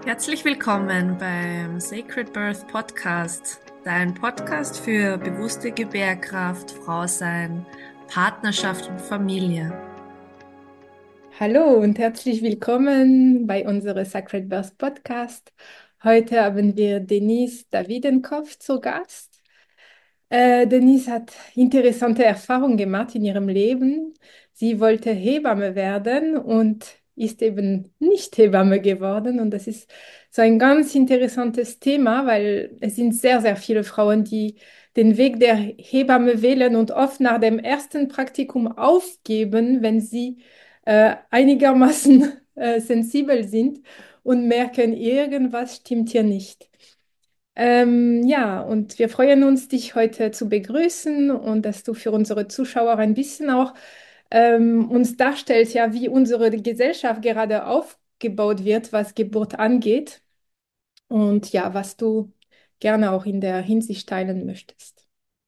Herzlich willkommen beim Sacred Birth Podcast, dein Podcast für bewusste Gebärkraft, Frausein, Partnerschaft und Familie. Hallo und herzlich willkommen bei unserem Sacred Birth Podcast. Heute haben wir Denise Davidenkopf zu Gast. Denise hat interessante Erfahrungen gemacht in ihrem Leben. Sie wollte Hebamme werden und ist eben nicht Hebamme geworden. Und das ist so ein ganz interessantes Thema, weil es sind sehr, sehr viele Frauen, die den Weg der Hebamme wählen und oft nach dem ersten Praktikum aufgeben, wenn sie einigermaßen sensibel sind und merken, irgendwas stimmt hier nicht. Ja, und wir freuen uns, dich heute zu begrüßen und dass du für unsere Zuschauer ein bisschen auch uns darstellst, ja, wie unsere Gesellschaft gerade aufgebaut wird, was Geburt angeht und ja, was du gerne auch in der Hinsicht teilen möchtest.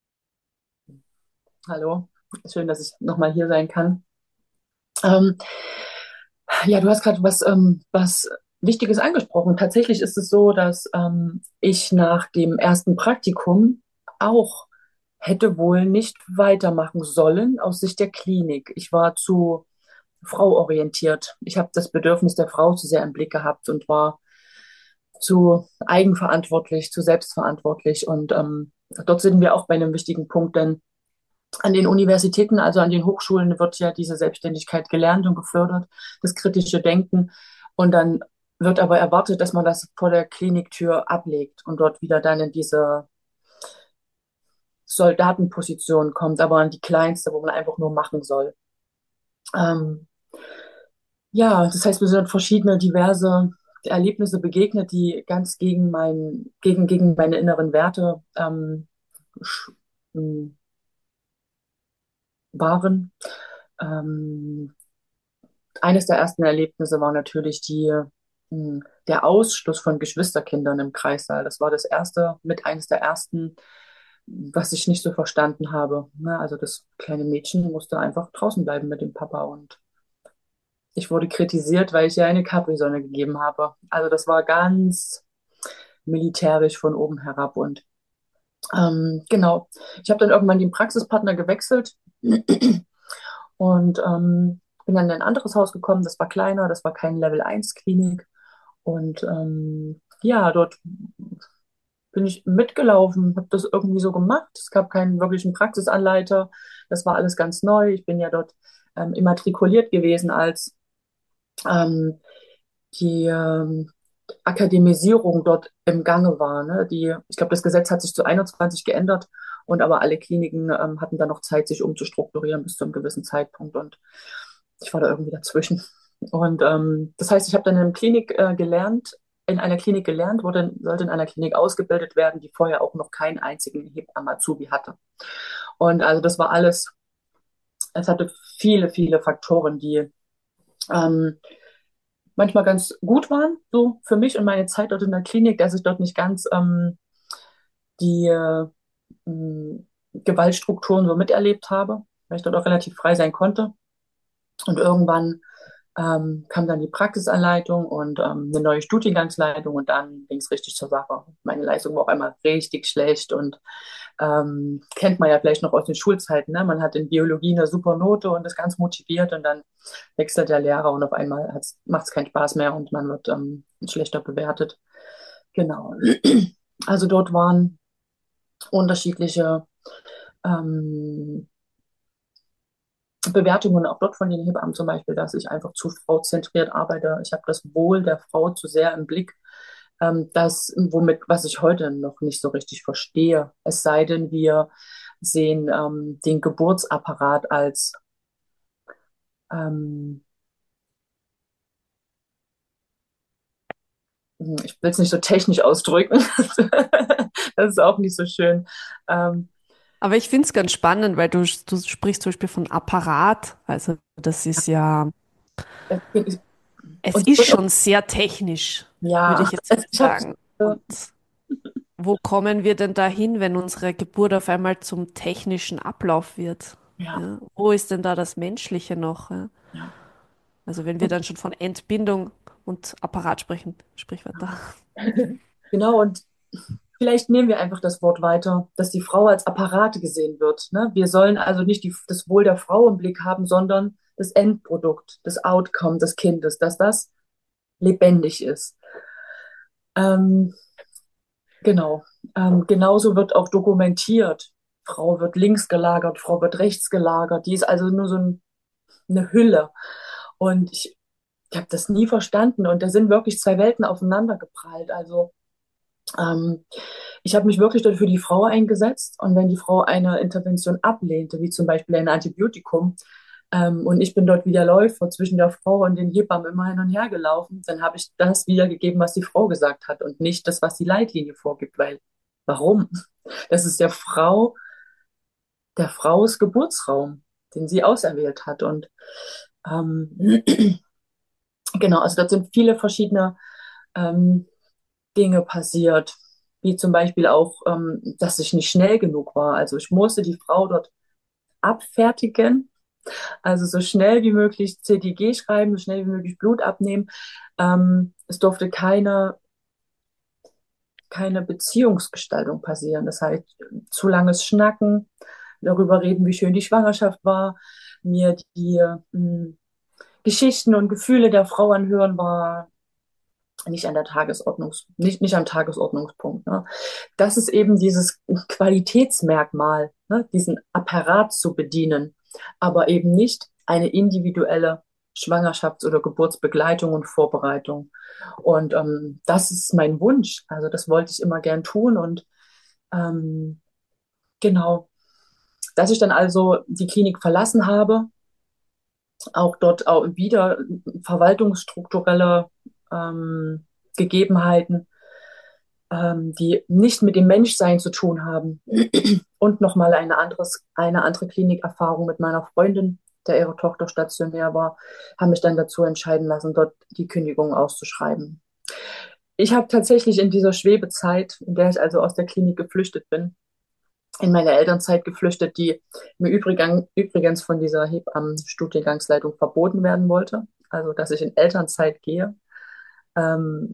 Hallo, schön, dass ich nochmal hier sein kann. Ähm, ja, du hast gerade was Wichtiges angesprochen. Tatsächlich ist es so, dass ich nach dem ersten Praktikum auch hätte wohl nicht weitermachen sollen aus Sicht der Klinik. Ich war zu frauorientiert. Ich habe das Bedürfnis der Frau zu sehr im Blick gehabt und war zu eigenverantwortlich, zu selbstverantwortlich. Und dort sind wir auch bei einem wichtigen Punkt, denn an den Universitäten, also an den Hochschulen, wird ja diese Selbstständigkeit gelernt und gefördert, das kritische Denken. Und dann wird aber erwartet, dass man das vor der Kliniktür ablegt und dort wieder dann in diese Soldatenposition kommt, aber an die kleinste, wo man einfach nur machen soll. Ähm, ja, das heißt, wir sind verschiedene diverse Erlebnisse begegnet, die ganz gegen meine inneren Werte sch- waren. Ähm, Eines der ersten Erlebnisse war natürlich der Ausschluss von Geschwisterkindern im Kreissaal. Das war das erste, mit eines der ersten, was ich nicht so verstanden habe. Ne? Also das kleine Mädchen musste einfach draußen bleiben mit dem Papa und ich wurde kritisiert, weil ich ihr eine Capri-Sonne gegeben habe. Also das war ganz militärisch von oben herab und genau. Ich habe dann irgendwann den Praxispartner gewechselt und bin dann in ein anderes Haus gekommen, das war kleiner, das war kein Level 1 Klinik. Und ja, dort bin ich mitgelaufen, habe das irgendwie so gemacht. Es gab keinen wirklichen Praxisanleiter. Das war alles ganz neu. Ich bin ja dort immatrikuliert gewesen, als ähm, die Akademisierung dort im Gange war. Ne? Ich glaube, das Gesetz hat sich zu 21 geändert und aber alle Kliniken hatten dann noch Zeit, sich umzustrukturieren bis zu einem gewissen Zeitpunkt. Und ich war da irgendwie dazwischen. Und das heißt, ich habe dann in einer Klinik gelernt, sollte in einer Klinik ausgebildet werden, die vorher auch noch keinen einzigen Hebammen-Azubi hatte. Und also das war alles, es hatte viele, viele Faktoren, die ähm, manchmal ganz gut waren, so für mich und meine Zeit dort in der Klinik, dass ich dort nicht ganz die Gewaltstrukturen so miterlebt habe, weil ich dort auch relativ frei sein konnte. Und irgendwann kam dann die Praxisanleitung und eine neue Studiengangsleitung und dann ging es richtig zur Sache. Meine Leistung war auf einmal richtig schlecht und kennt man ja vielleicht noch aus den Schulzeiten. Ne? Man hat in Biologie eine super Note und ist ganz motiviert und dann wechselt der Lehrer und auf einmal macht es keinen Spaß mehr und man wird schlechter bewertet. Genau. Also dort waren unterschiedliche ähm, Bewertungen auch dort von den Hebammen zum Beispiel, dass ich einfach zu frauzentriert arbeite. Ich habe das Wohl der Frau zu sehr im Blick, was ich heute noch nicht so richtig verstehe. Es sei denn, wir sehen den Geburtsapparat als, ähm, ich will es nicht so technisch ausdrücken, das ist auch nicht so schön. Ähm, Aber ich finde es ganz spannend, weil du sprichst zum Beispiel von Apparat. Also das ist ja, es, es und ist schon sehr technisch, würde ja, ich jetzt mal ich habe sagen. Und wo kommen wir denn dahin, wenn unsere Geburt auf einmal zum technischen Ablauf wird? ja, Ja, wo ist denn da das Menschliche noch? Ja? ja. Also wenn wir dann schon von Entbindung und Apparat sprechen, Sprichwörter. Genau, und vielleicht nehmen wir einfach das Wort weiter, dass die Frau als Apparat gesehen wird. Ne? Wir sollen also nicht das Wohl der Frau im Blick haben, sondern das Endprodukt, das Outcome des Kindes, dass das lebendig ist. Ähm, genau. Genauso wird auch dokumentiert. Frau wird links gelagert, Frau wird rechts gelagert. Die ist also nur so eine Hülle. Und ich habe das nie verstanden. Und da sind wirklich zwei Welten aufeinander geprallt. Also ähm, ich habe mich wirklich dort für die Frau eingesetzt. Und wenn die Frau eine Intervention ablehnte, wie zum Beispiel ein Antibiotikum, und ich bin dort wie der Läufer zwischen der Frau und den Hebammen immer hin und her gelaufen, dann habe ich das wiedergegeben, was die Frau gesagt hat und nicht das, was die Leitlinie vorgibt. Weil, warum? Das ist der Frau's Geburtsraum, den sie auserwählt hat. Und ähm, genau, also dort sind viele verschiedene ähm, Dinge passiert, wie zum Beispiel auch, dass ich nicht schnell genug war. Also ich musste die Frau dort abfertigen, also so schnell wie möglich CTG schreiben, so schnell wie möglich Blut abnehmen. Es durfte keine Beziehungsgestaltung passieren. Das heißt, zu langes Schnacken, darüber reden, wie schön die Schwangerschaft war, mir die Geschichten und Gefühle der Frau anhören, war nicht am Tagesordnungspunkt. Ne? Das ist eben dieses Qualitätsmerkmal, ne? Diesen Apparat zu bedienen, aber eben nicht eine individuelle Schwangerschafts- oder Geburtsbegleitung und Vorbereitung. Und das ist mein Wunsch. Also das wollte ich immer gern tun. Und ähm, genau, dass ich dann also die Klinik verlassen habe, auch dort auch wieder verwaltungsstrukturelle ähm, Gegebenheiten, die nicht mit dem Menschsein zu tun haben. Und nochmal eine andere Klinikerfahrung mit meiner Freundin, der ihre Tochter stationär war, haben mich dann dazu entscheiden lassen, dort die Kündigung auszuschreiben. Ich habe tatsächlich in dieser Schwebezeit, in der ich also aus der Klinik geflüchtet bin, in meine Elternzeit geflüchtet, die mir übrigens von dieser Hebammenstudiengangsleitung verboten werden wollte. Also, dass ich in Elternzeit gehe. Ähm,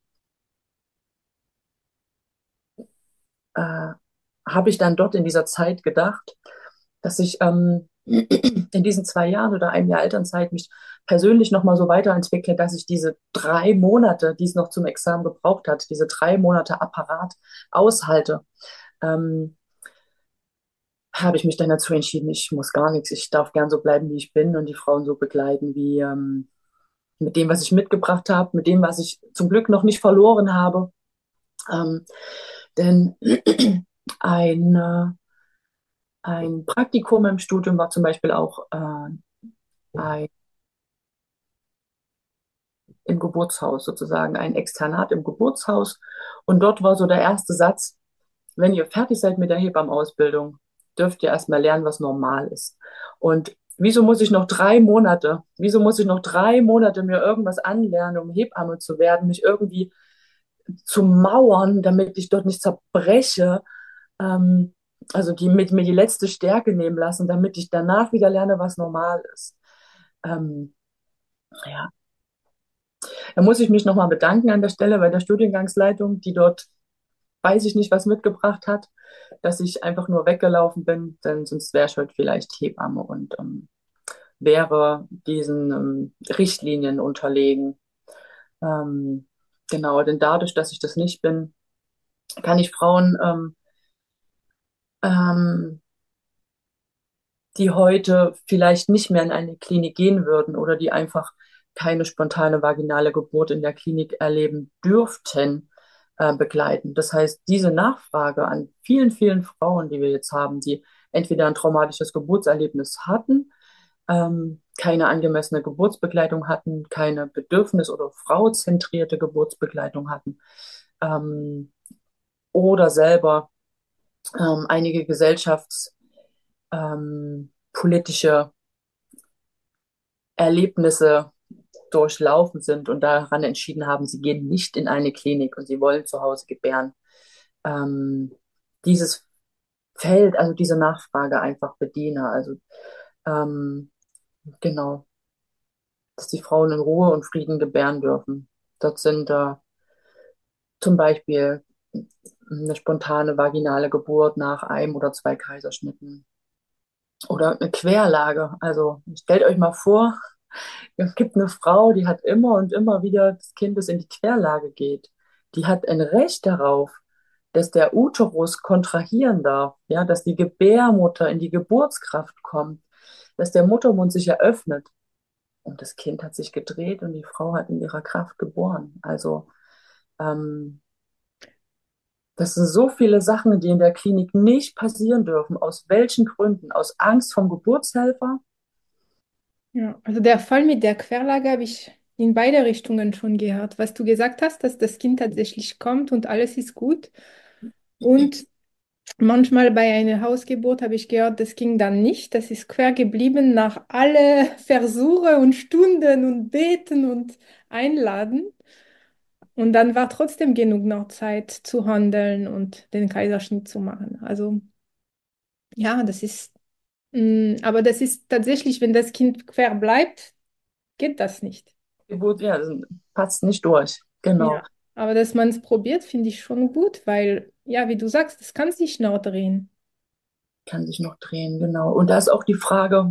äh, Habe ich dann dort in dieser Zeit gedacht, dass ich in diesen 2 Jahren oder einem Jahr Elternzeit mich persönlich nochmal so weiterentwickle, dass ich diese 3 Monate, die es noch zum Examen gebraucht hat, diese 3 Monate Apparat aushalte. Ähm, Habe ich mich dann dazu entschieden, ich muss gar nichts, ich darf gern so bleiben, wie ich bin und die Frauen so begleiten, wie mit dem, was ich mitgebracht habe, mit dem, was ich zum Glück noch nicht verloren habe. Ähm, denn ein, äh, ein Praktikum im Studium war zum Beispiel auch ein, im Geburtshaus, sozusagen ein Externat im Geburtshaus. Und dort war so der erste Satz: Wenn ihr fertig seid mit der Hebammenausbildung, dürft ihr erstmal lernen, was normal ist. Und wieso muss ich noch 3 Monate mir irgendwas anlernen, um Hebamme zu werden, mich irgendwie zu mauern, damit ich dort nicht zerbreche, ähm, also mit mir die letzte Stärke nehmen lassen, damit ich danach wieder lerne, was normal ist. Ähm, ja, da muss ich mich nochmal bedanken an der Stelle bei der Studiengangsleitung, die dort, weiß ich nicht, was mitgebracht hat, dass ich einfach nur weggelaufen bin, denn sonst wäre ich heute vielleicht Hebamme und wäre diesen Richtlinien unterlegen. Ähm, genau, denn dadurch, dass ich das nicht bin, kann ich Frauen, ähm, die heute vielleicht nicht mehr in eine Klinik gehen würden oder die einfach keine spontane vaginale Geburt in der Klinik erleben dürften, begleiten. Das heißt, diese Nachfrage an vielen, vielen Frauen, die wir jetzt haben, die entweder ein traumatisches Geburtserlebnis hatten, keine angemessene Geburtsbegleitung hatten, keine bedürfnis- oder frauzentrierte Geburtsbegleitung hatten, ähm, oder selber einige gesellschaftspolitische Erlebnisse durchlaufen sind und daran entschieden haben, sie gehen nicht in eine Klinik und sie wollen zu Hause gebären. Ähm, Dieses Feld, also diese Nachfrage einfach bediene. Also genau. dass die Frauen in Ruhe und Frieden gebären dürfen. Dort sind zum Beispiel eine spontane vaginale Geburt nach einem oder zwei Kaiserschnitten oder eine Querlage. Also stellt euch mal vor, es gibt eine Frau, die hat immer und immer wieder das Kind, das in die Querlage geht. Die hat ein Recht darauf, dass der Uterus kontrahieren darf, ja, dass die Gebärmutter in die Geburtskraft kommt, dass der Muttermund sich eröffnet. Und das Kind hat sich gedreht und die Frau hat in ihrer Kraft geboren. Also ähm, das sind so viele Sachen, die in der Klinik nicht passieren dürfen. Aus welchen Gründen? Aus Angst vom Geburtshelfer? Ja, also der Fall mit der Querlage habe ich in beide Richtungen schon gehört. Was du gesagt hast, dass das Kind tatsächlich kommt und alles ist gut. Und manchmal bei einer Hausgeburt habe ich gehört, das ging dann nicht. Das ist quer geblieben nach alle Versuche und Stunden und Beten und Einladen. Und dann war trotzdem genug noch Zeit zu handeln und den Kaiserschnitt zu machen. Also ja, aber das ist tatsächlich, wenn das Kind quer bleibt, geht das nicht. Geburt, ja, das passt nicht durch. Genau. Ja. Aber dass man es probiert, finde ich schon gut, weil, ja, wie du sagst, das kann sich noch drehen. Kann sich noch drehen, genau. Und da ist auch die Frage,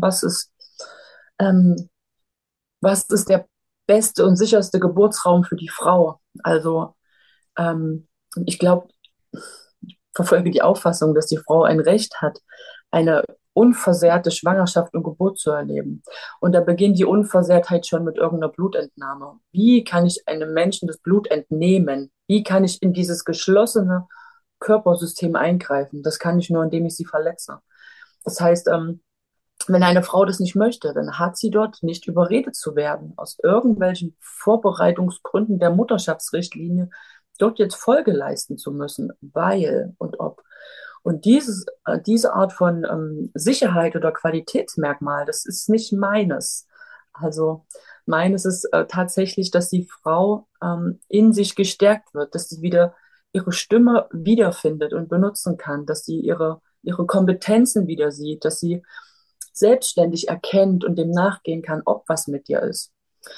ähm, was ist der beste und sicherste Geburtsraum für die Frau? Also ähm, ich glaube, verfolge die Auffassung, dass die Frau ein Recht hat, eine unversehrte Schwangerschaft und Geburt zu erleben. Und da beginnt die Unversehrtheit schon mit irgendeiner Blutentnahme. Wie kann ich einem Menschen das Blut entnehmen? Wie kann ich in dieses geschlossene Körpersystem eingreifen? Das kann ich nur, indem ich sie verletze. Das heißt, wenn eine Frau das nicht möchte, dann hat sie dort nicht überredet zu werden, aus irgendwelchen Vorbereitungsgründen der Mutterschaftsrichtlinie dort jetzt Folge leisten zu müssen, weil und ob. Und diese Art von Sicherheit oder Qualitätsmerkmal, das ist nicht meines. Also meines ist tatsächlich, dass die Frau in sich gestärkt wird, dass sie wieder ihre Stimme wiederfindet und benutzen kann, dass sie ihre Kompetenzen wieder sieht, dass sie selbstständig erkennt und dem nachgehen kann, ob was mit dir ist.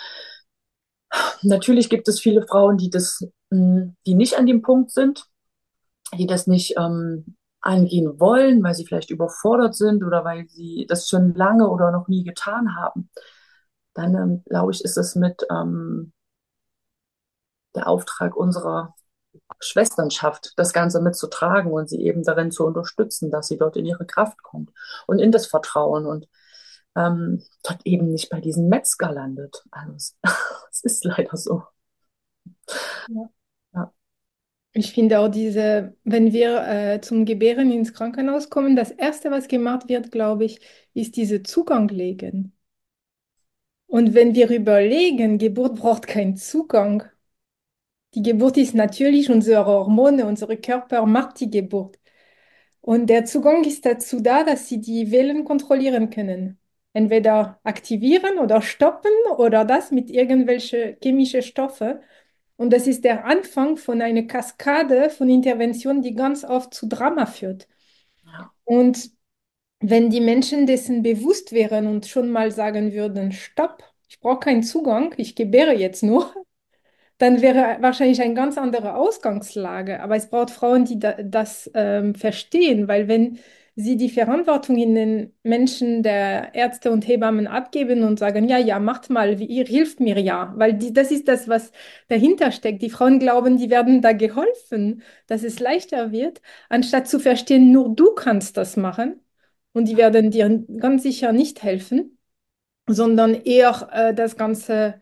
Natürlich gibt es viele Frauen, die nicht an dem Punkt sind, die das nicht angehen wollen, weil sie vielleicht überfordert sind oder weil sie das schon lange oder noch nie getan haben. Dann glaube ich, ist es mit der Auftrag unserer Schwesternschaft, das Ganze mitzutragen und sie eben darin zu unterstützen, dass sie dort in ihre Kraft kommt und in das Vertrauen und dort eben nicht bei diesem Metzger landet. Also es ist leider so. Ja. Ja. Ich finde auch wenn wir zum Gebären ins Krankenhaus kommen, das Erste, was gemacht wird, glaube ich, ist diese Zugang legen. Und wenn wir überlegen, Geburt braucht keinen Zugang. Die Geburt ist natürlich, unsere Hormone, unser Körper macht die Geburt. Und der Zugang ist dazu da, dass sie die Wellen kontrollieren können. Entweder aktivieren oder stoppen oder das mit irgendwelchen chemischen Stoffen. Und das ist der Anfang von einer Kaskade von Interventionen, die ganz oft zu Drama führt. Ja. Und wenn die Menschen dessen bewusst wären und schon mal sagen würden, Stopp, ich brauche keinen Zugang, ich gebäre jetzt nur, dann wäre wahrscheinlich eine ganz andere Ausgangslage. Aber es braucht Frauen, die das verstehen, weil wenn sie die Verantwortung in den Menschen der Ärzte und Hebammen abgeben und sagen, ja, ja, macht mal, ihr hilft mir ja, weil das ist das, was dahinter steckt. Die Frauen glauben, die werden da geholfen, dass es leichter wird, anstatt zu verstehen, nur du kannst das machen und die werden dir ganz sicher nicht helfen, sondern eher das ganze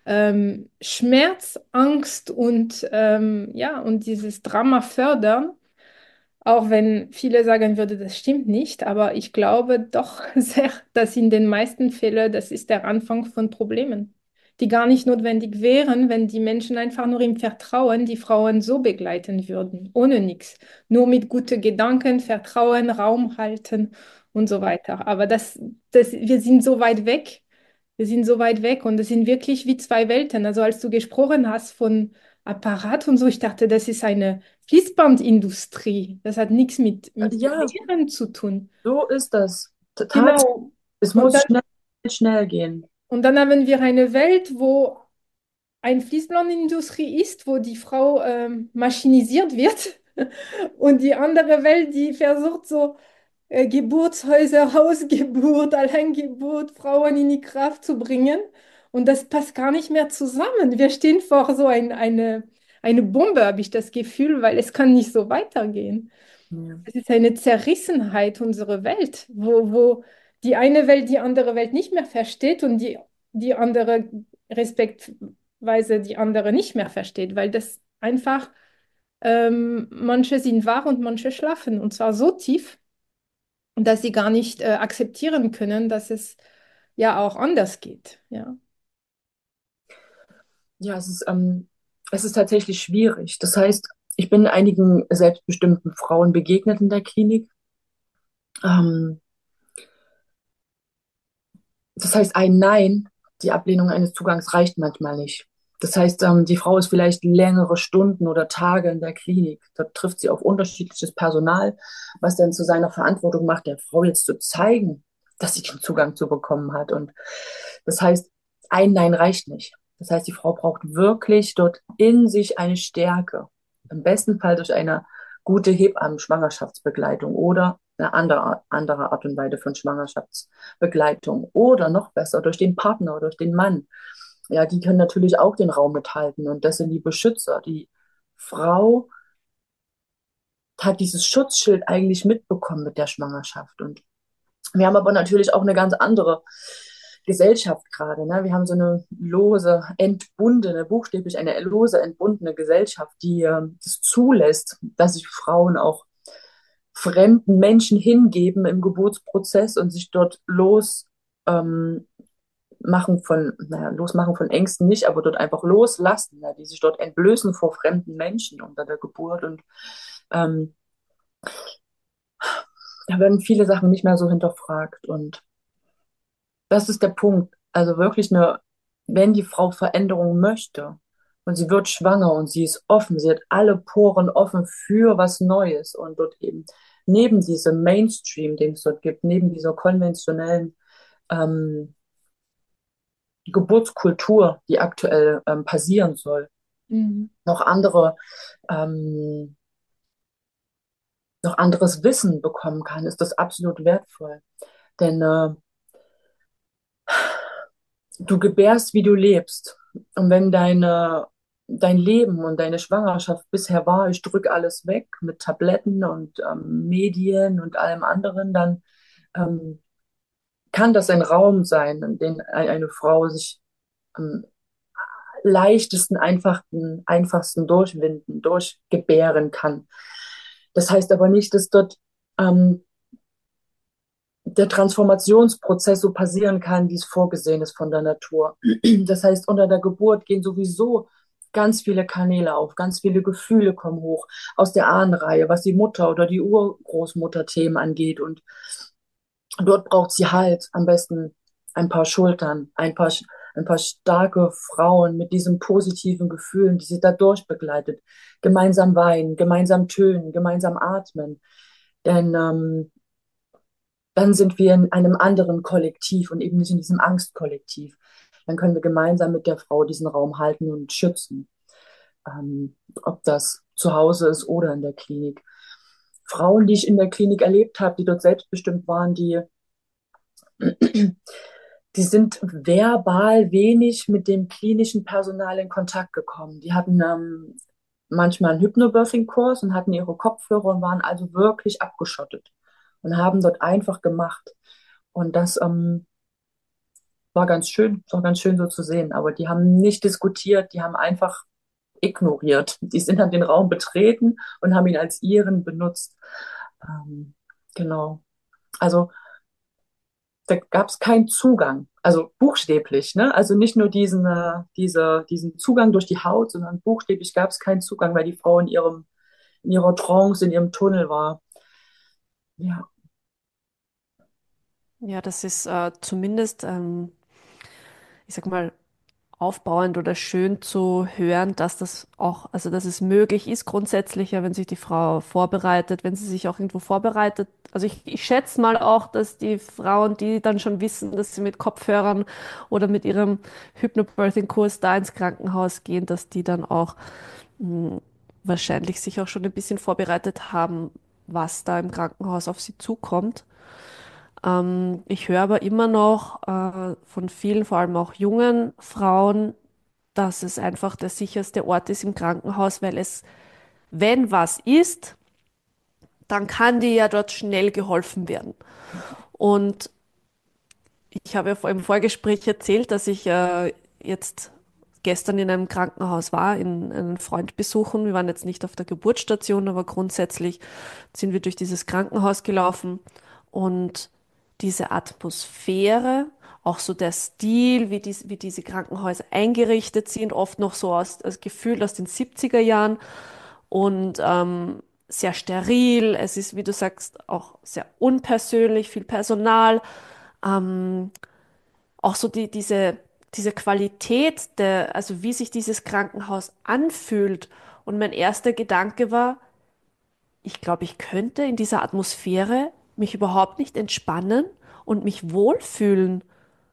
Schmerz, Angst und, ja, und dieses Drama fördern. Auch wenn viele sagen würden, das stimmt nicht, aber ich glaube doch sehr, dass in den meisten Fällen das ist der Anfang von Problemen, die gar nicht notwendig wären, wenn die Menschen einfach nur im Vertrauen die Frauen so begleiten würden, ohne nichts. Nur mit guten Gedanken, Vertrauen, Raum halten und so weiter. Aber wir sind so weit weg. Wir sind so weit weg und es sind wirklich wie zwei Welten. Also als du gesprochen hast von Apparat und so, ich dachte, das ist eine Fließbandindustrie. Das hat nichts mit Ja, Gebären zu tun. so ist das. Total. Genau. Es Und muss dann, schnell, schnell gehen. Und dann haben wir eine Welt, wo eine Fließbandindustrie ist, wo die Frau maschinisiert wird und die andere Welt, die versucht so Geburtshäuser, Hausgeburt, Alleingeburt, Frauen in die Kraft zu bringen. Und das passt gar nicht mehr zusammen. Wir stehen vor so eine Bombe, habe ich das Gefühl, weil es kann nicht so weitergehen. Ja. Es ist eine Zerrissenheit unserer Welt, wo die eine Welt die andere Welt nicht mehr versteht und die andere respektweise die andere nicht mehr versteht, weil das einfach manche sind wahr und manche schlafen und zwar so tief, dass sie gar nicht akzeptieren können, dass es ja auch anders geht. Ja. Ja, es ist tatsächlich schwierig. Das heißt, ich bin einigen selbstbestimmten Frauen begegnet in der Klinik. Ähm, Das heißt, ein Nein, die Ablehnung eines Zugangs reicht manchmal nicht. Das heißt, die Frau ist vielleicht längere Stunden oder Tage in der Klinik. Da trifft sie auf unterschiedliches Personal, was dann zu seiner Verantwortung macht, der Frau jetzt zu zeigen, dass sie den Zugang zu bekommen hat. Und das heißt, ein Nein reicht nicht. Das heißt, die Frau braucht wirklich dort in sich eine Stärke. Im besten Fall durch eine gute Hebammen-Schwangerschaftsbegleitung oder eine andere Art und Weise von Schwangerschaftsbegleitung oder noch besser durch den Partner oder durch den Mann. Ja, die können natürlich auch den Raum mithalten und das sind die Beschützer. Die Frau hat dieses Schutzschild eigentlich mitbekommen mit der Schwangerschaft und wir haben aber natürlich auch eine ganz andere Gesellschaft gerade. Ne? Wir haben so eine lose, entbundene, buchstäblich eine lose, entbundene Gesellschaft, die das zulässt, dass sich Frauen auch fremden Menschen hingeben im Geburtsprozess und sich dort ähm, losmachen von Ängsten nicht, aber dort einfach loslassen, ja, die sich dort entblößen vor fremden Menschen unter der Geburt und ähm, da werden viele Sachen nicht mehr so hinterfragt und das ist der Punkt. Also wirklich wenn die Frau Veränderung möchte und sie wird schwanger und sie ist offen, sie hat alle Poren offen für was Neues und dort eben neben diesem Mainstream, den es dort gibt, neben dieser konventionellen ähm, Geburtskultur, die aktuell passieren soll, Mhm. noch ähm, noch anderes Wissen bekommen kann, ist das absolut wertvoll. Denn du gebärst, wie du lebst. Und wenn dein Leben und deine Schwangerschaft bisher war, ich drücke alles weg mit Tabletten und Medien und allem anderen, dann ähm, kann das ein Raum sein, in dem eine Frau sich am leichtesten, einfachsten durchwinden, durchgebären kann. Das heißt aber nicht, dass dort ähm, der Transformationsprozess so passieren kann, wie es vorgesehen ist von der Natur. Das heißt, unter der Geburt gehen sowieso ganz viele Kanäle auf, ganz viele Gefühle kommen hoch aus der Ahnenreihe, was die Mutter oder die Urgroßmutter-Themen angeht. Und dort braucht sie halt am besten ein paar Schultern, ein paar starke Frauen mit diesen positiven Gefühlen, die sie dadurch begleitet. Gemeinsam weinen, gemeinsam tönen, gemeinsam atmen. Denn dann sind wir in einem anderen Kollektiv und eben nicht in diesem Angstkollektiv. Dann können wir gemeinsam mit der Frau diesen Raum halten und schützen, ob das zu Hause ist oder in der Klinik. Frauen, die ich in der Klinik erlebt habe, die dort selbstbestimmt waren, die sind verbal wenig mit dem klinischen Personal in Kontakt gekommen. Die hatten manchmal einen Hypnobirthing-Kurs und hatten ihre Kopfhörer und waren also wirklich abgeschottet und haben dort einfach gemacht. Und das war ganz schön so zu sehen. Aber die haben nicht diskutiert, die haben einfach ignoriert. Die sind dann den Raum betreten und haben ihn als ihren benutzt. Ähm, genau. Also da gab es keinen Zugang, also buchstäblich, ne? Also nicht nur diesen Zugang durch die Haut, sondern buchstäblich gab es keinen Zugang, weil die Frau in ihrer Trance, in ihrem Tunnel war. Ja, Ja, das ist zumindest, ich sag mal, aufbauend oder schön zu hören, dass das auch, also dass es möglich ist grundsätzlich, ja, wenn sich die Frau vorbereitet, wenn sie sich auch irgendwo vorbereitet. Also ich schätze mal auch, dass die Frauen, die dann schon wissen, dass sie mit Kopfhörern oder mit ihrem Hypnobirthing-Kurs da ins Krankenhaus gehen, dass die dann auch wahrscheinlich sich auch schon ein bisschen vorbereitet haben, was da im Krankenhaus auf sie zukommt. Ich höre aber immer noch von vielen, vor allem auch jungen Frauen, dass es einfach der sicherste Ort ist im Krankenhaus, weil es, wenn was ist, dann kann dir ja dort schnell geholfen werden. Und ich habe ja im Vorgespräch erzählt, dass ich jetzt gestern in einem Krankenhaus war, in einen Freund besuchen. Wir waren jetzt nicht auf der Geburtsstation, aber grundsätzlich sind wir durch dieses Krankenhaus gelaufen und diese Atmosphäre, auch so der Stil, wie diese Krankenhäuser eingerichtet sind, oft noch so als Gefühl aus den 70er Jahren und sehr steril. Es ist, wie du sagst, auch sehr unpersönlich, viel Personal. Ähm, Auch so diese Qualität also wie sich dieses Krankenhaus anfühlt. Und mein erster Gedanke war, ich glaube, ich könnte in dieser Atmosphäre mich überhaupt nicht entspannen und mich wohlfühlen.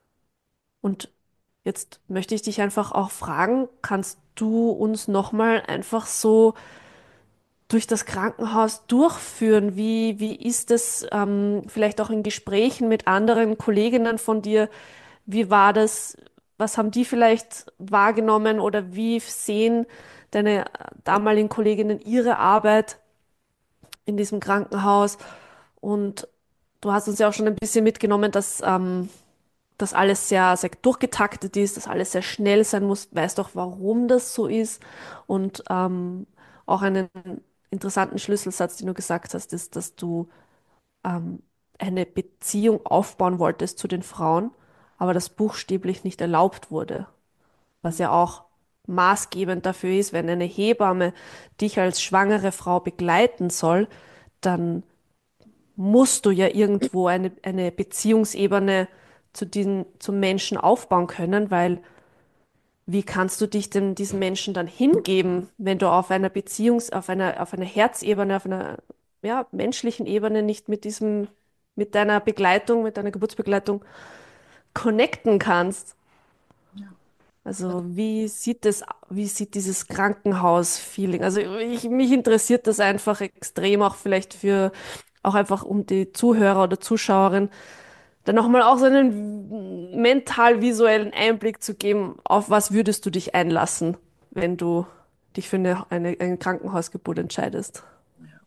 Und jetzt möchte ich dich einfach auch fragen, kannst du uns nochmal einfach so durch das Krankenhaus durchführen? Wie ist es vielleicht auch in Gesprächen mit anderen Kolleginnen von dir? Wie war das? Was haben die vielleicht wahrgenommen oder wie sehen deine damaligen Kolleginnen ihre Arbeit in diesem Krankenhaus? Und du hast uns ja auch schon ein bisschen mitgenommen, dass das alles sehr durchgetaktet ist, dass alles sehr schnell sein muss. Weißt auch, warum das so ist. Und auch einen interessanten Schlüsselsatz, den du gesagt hast, ist, dass du ähm, eine Beziehung aufbauen wolltest zu den Frauen, aber das buchstäblich nicht erlaubt wurde. Was ja auch maßgebend dafür ist, wenn eine Hebamme dich als schwangere Frau begleiten soll, dann musst du ja irgendwo eine Beziehungsebene zum Menschen aufbauen können, weil wie kannst du dich denn diesen Menschen dann hingeben, wenn du auf einer auf einer Herzebene, auf einer, ja, menschlichen Ebene nicht mit deiner Begleitung, mit deiner Geburtsbegleitung connecten kannst? Ja. Also wie sieht dieses Krankenhaus-Feeling? Also mich interessiert das einfach extrem, auch vielleicht auch einfach um die Zuhörer oder Zuschauerin, dann nochmal auch so einen mental-visuellen Einblick zu geben, auf was würdest du dich einlassen, wenn du dich für eine Krankenhausgeburt entscheidest. Ja.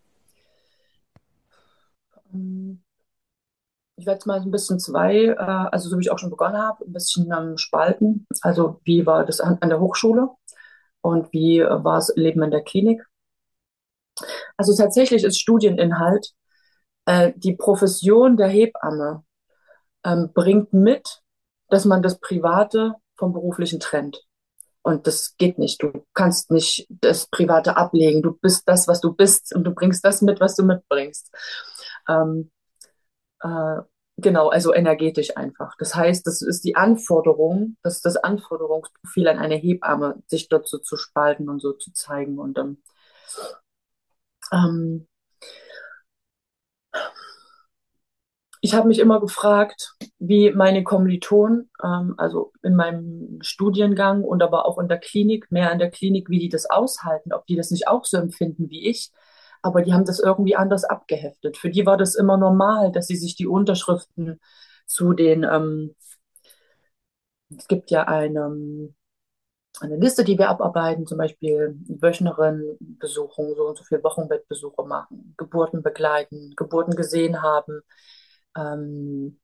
Ähm, Ich werde es mal so ein bisschen also so wie ich auch schon begonnen habe, ein bisschen spalten. Also wie war das an der Hochschule und wie war das Leben in der Klinik? Also tatsächlich ist Studieninhalt, die Profession der Hebamme bringt mit, dass man das Private vom Beruflichen trennt. Und das geht nicht. Du kannst nicht das Private ablegen. Du bist das, was du bist, und du bringst das mit, was du mitbringst. Ähm, äh, genau, also energetisch einfach. Das heißt, das ist die Anforderung, das ist das Anforderungsprofil an eine Hebamme, sich dort so zu spalten und so zu zeigen. Und ähm, ich habe mich immer gefragt, wie meine Kommilitonen, also in meinem Studiengang und aber auch in der Klinik, mehr in der Klinik, wie die das aushalten, ob die das nicht auch so empfinden wie ich. Aber die haben das irgendwie anders abgeheftet. Für die war das immer normal, dass sie sich die Unterschriften zu es gibt ja eine Liste, die wir abarbeiten, zum Beispiel Wöchnerinnenbesuchungen, so und so viele Wochenbettbesuche machen, Geburten begleiten, Geburten gesehen haben, ähm,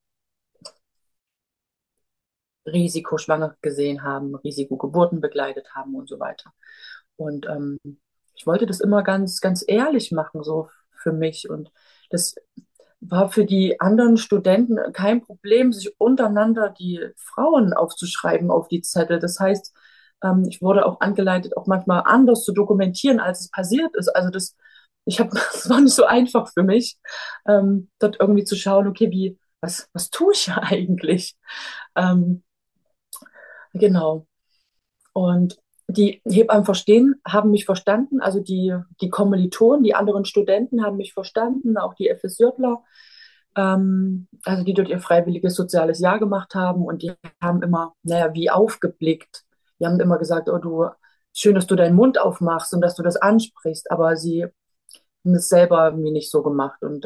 Risikoschwangere gesehen haben, Risikogeburten begleitet haben und so weiter. Und ich wollte das immer ganz ehrlich machen, so für mich. Und das war für die anderen Studenten kein Problem, sich untereinander die Frauen aufzuschreiben auf die Zettel. Das heißt, ich wurde auch angeleitet, auch manchmal anders zu dokumentieren, als es passiert ist. Also es war nicht so einfach für mich, dort irgendwie zu schauen, okay, was tue ich ja eigentlich? Ähm, genau. Und die Hebammen haben mich verstanden, also die Kommilitonen, die anderen Studenten haben mich verstanden, auch die FSJler, also die dort ihr freiwilliges soziales Jahr gemacht haben und die haben immer, naja, wie aufgeblickt. Die haben immer gesagt, oh du, schön, dass du deinen Mund aufmachst und dass du das ansprichst, aber sie haben es selber irgendwie nicht so gemacht und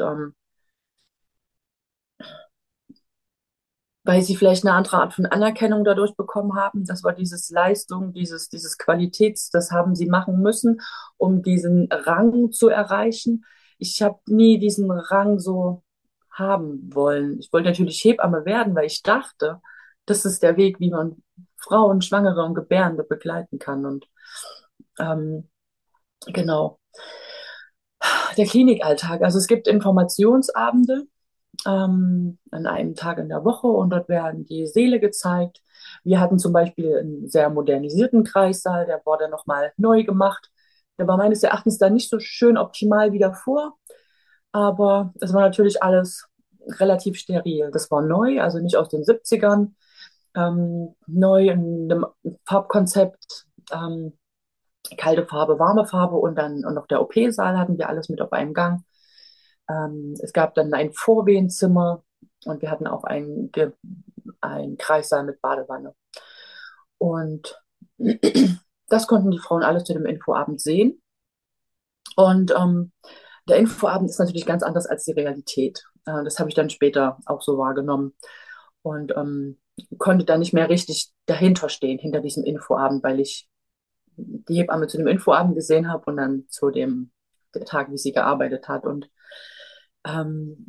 weil sie vielleicht eine andere Art von Anerkennung dadurch bekommen haben. Das war dieses Leistung, dieses Qualitäts, das haben sie machen müssen, um diesen Rang zu erreichen. Ich habe nie diesen Rang so haben wollen. Ich wollte natürlich Hebamme werden, weil ich dachte, das ist der Weg, wie man Frauen, Schwangere und Gebärende begleiten kann. Und ähm, genau, der Klinikalltag. Also es gibt Informationsabende an einem Tag in der Woche und dort werden die Säle gezeigt. Wir hatten zum Beispiel einen sehr modernisierten Kreissaal, der wurde nochmal neu gemacht. Der war meines Erachtens dann nicht so schön optimal wie davor, aber es war natürlich alles relativ steril. Das war neu, also nicht aus den 70ern, neu in einem Farbkonzept, kalte Farbe, warme Farbe und dann und noch der OP-Saal hatten wir alles mit auf einem Gang. Es gab dann ein Vorwehenzimmer und wir hatten auch einen Kreissaal mit Badewanne. Und das konnten die Frauen alles zu dem Infoabend sehen. Und der Infoabend ist natürlich ganz anders als die Realität. Das habe ich dann später auch so wahrgenommen und konnte da nicht mehr richtig dahinter stehen, hinter diesem Infoabend, weil ich die Hebamme zu dem Infoabend gesehen habe und dann zu dem der Tag, wie sie gearbeitet hat. Und ähm,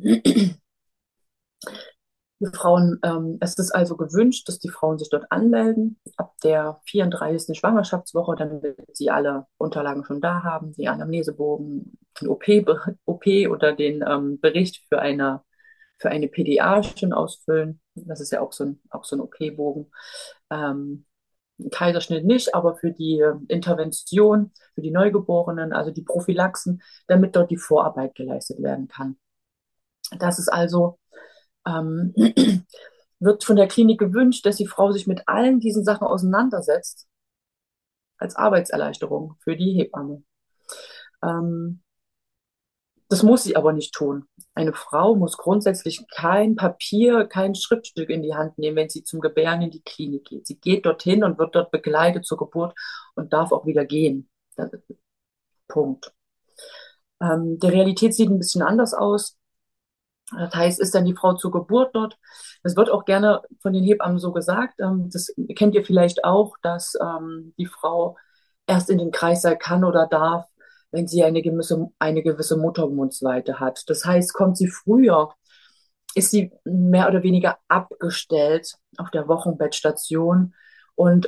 die Frauen, es ist also gewünscht, dass die Frauen sich dort anmelden ab der 34. Schwangerschaftswoche, damit sie alle Unterlagen schon da haben, die Anamnesebogen, den OP oder den Bericht für eine PDA schon ausfüllen. Das ist ja auch so ein OP-Bogen. Kaiserschnitt nicht, aber für die Intervention, für die Neugeborenen, also die Prophylaxen, damit dort die Vorarbeit geleistet werden kann. Das ist also ähm, wird von der Klinik gewünscht, dass die Frau sich mit allen diesen Sachen auseinandersetzt, als Arbeitserleichterung für die Hebamme. Ähm, Das muss sie aber nicht tun. Eine Frau muss grundsätzlich kein Papier, kein Schriftstück in die Hand nehmen, wenn sie zum Gebären in die Klinik geht. Sie geht dorthin und wird dort begleitet zur Geburt und darf auch wieder gehen. Punkt. Die Realität sieht ein bisschen anders aus. Das heißt, ist dann die Frau zur Geburt dort? Das wird auch gerne von den Hebammen so gesagt. Das kennt ihr vielleicht auch, dass die Frau erst in den Kreißsaal kann oder darf, wenn sie eine gewisse Muttermundsweite hat. Das heißt, kommt sie früher, ist sie mehr oder weniger abgestellt auf der Wochenbettstation und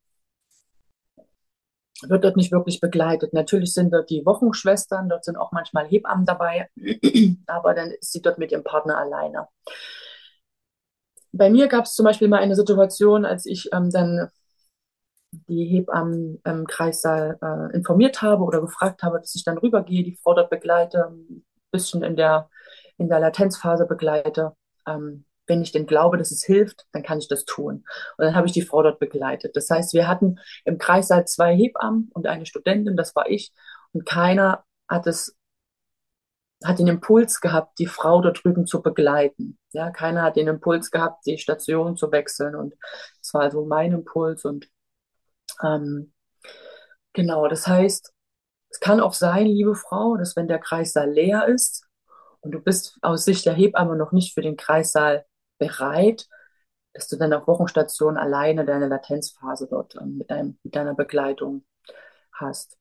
wird dort nicht wirklich begleitet. Natürlich sind dort die Wochenschwestern, dort sind auch manchmal Hebammen dabei, aber dann ist sie dort mit ihrem Partner alleine. Bei mir gab es zum Beispiel mal eine Situation, als ich dann die Hebammen im Kreissaal informiert habe oder gefragt habe, dass ich dann rübergehe, die Frau dort begleite, ein bisschen in der Latenzphase begleite. Wenn ich denn glaube, dass es hilft, dann kann ich das tun. Und dann habe ich die Frau dort begleitet. Das heißt, wir hatten im Kreissaal 2 Hebammen und eine Studentin, das war ich, und keiner hat den Impuls gehabt, die Frau dort drüben zu begleiten. Ja, keiner hat den Impuls gehabt, die Station zu wechseln. Und das war also mein Impuls. Und ähm, genau, das heißt, es kann auch sein, liebe Frau, dass wenn der Kreissaal leer ist und du bist aus Sicht der Hebamme noch nicht für den Kreissaal bereit, dass du dann auf Wochenstation alleine deine Latenzphase dort mit deiner Begleitung hast.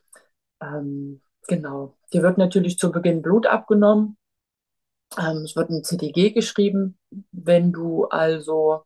Genau. Dir wird natürlich zu Beginn Blut abgenommen. Es wird ein CTG geschrieben. Wenn du also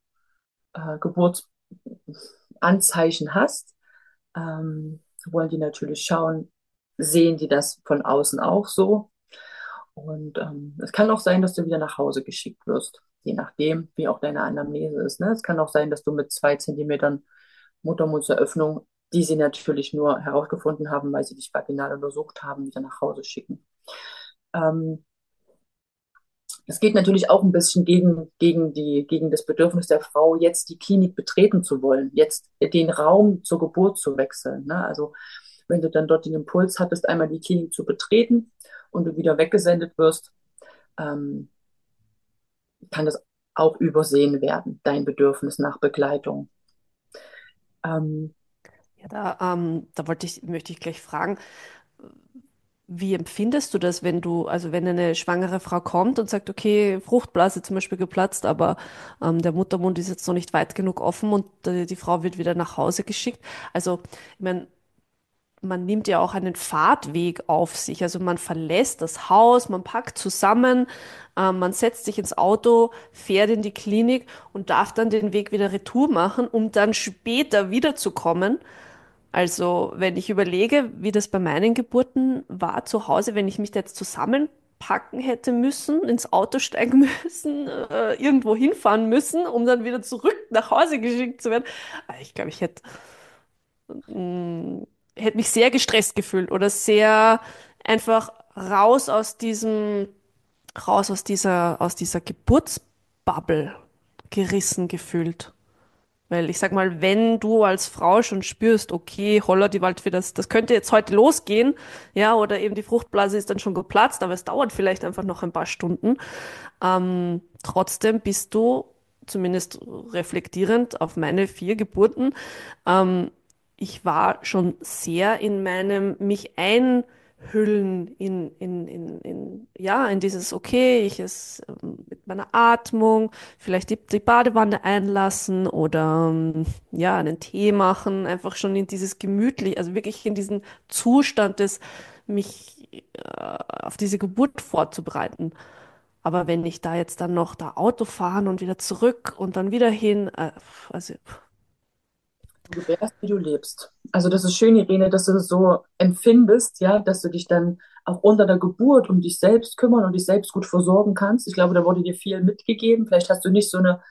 Geburtsanzeichen hast, wollen die natürlich schauen, sehen die das von außen auch so. Und es kann auch sein, dass du wieder nach Hause geschickt wirst, je nachdem, wie auch deine Anamnese ist. Ne? Es kann auch sein, dass du mit 2 Zentimetern Muttermundseröffnung, die sie natürlich nur herausgefunden haben, weil sie dich vaginal untersucht haben, wieder nach Hause schicken. Ähm, Es geht natürlich auch ein bisschen gegen das Bedürfnis der Frau, jetzt die Klinik betreten zu wollen, jetzt den Raum zur Geburt zu wechseln. Ne? Also wenn du dann dort den Impuls hattest, einmal die Klinik zu betreten und du wieder weggesendet wirst, ähm, kann das auch übersehen werden, dein Bedürfnis nach Begleitung. Ähm, Ja, da möchte ich gleich fragen, wie empfindest du das, wenn also wenn eine schwangere Frau kommt und sagt, okay, Fruchtblase zum Beispiel geplatzt, aber der Muttermund ist jetzt noch nicht weit genug offen und die Frau wird wieder nach Hause geschickt. Also, ich meine, man nimmt ja auch einen Fahrtweg auf sich. Also man verlässt das Haus, man packt zusammen, man setzt sich ins Auto, fährt in die Klinik und darf dann den Weg wieder retour machen, um dann später wiederzukommen. Also, wenn ich überlege, wie das bei meinen Geburten war zu Hause, wenn ich mich da jetzt zusammenpacken hätte müssen, ins Auto steigen müssen, irgendwo hinfahren müssen, um dann wieder zurück nach Hause geschickt zu werden. Ich glaube, mh, hätte mich sehr gestresst gefühlt oder sehr einfach aus dieser Geburtsbubble gerissen gefühlt. Weil ich sag mal, wenn du als Frau schon spürst, okay, holla die Waldfee, das könnte jetzt heute losgehen, ja, oder eben die Fruchtblase ist dann schon geplatzt, aber es dauert vielleicht einfach noch ein paar Stunden. Trotzdem bist du, zumindest reflektierend auf meine 4 Geburten, ähm, ich war schon sehr in meinem mich einhüllen ja, in dieses, okay, mit meiner Atmung, vielleicht die Badewanne einlassen oder ja, einen Tee machen, einfach schon in dieses gemütlich, also wirklich in diesen Zustand des, mich auf diese Geburt vorzubereiten. Aber wenn ich da jetzt dann noch da Auto fahren und wieder zurück und dann wieder hin, also Du gebärst, wie du lebst. Also das ist schön, Irene, dass du das so empfindest, ja, dass du dich dann auch unter der Geburt um dich selbst kümmern und dich selbst gut versorgen kannst. Ich glaube, da wurde dir viel mitgegeben. Vielleicht hast du nicht so eine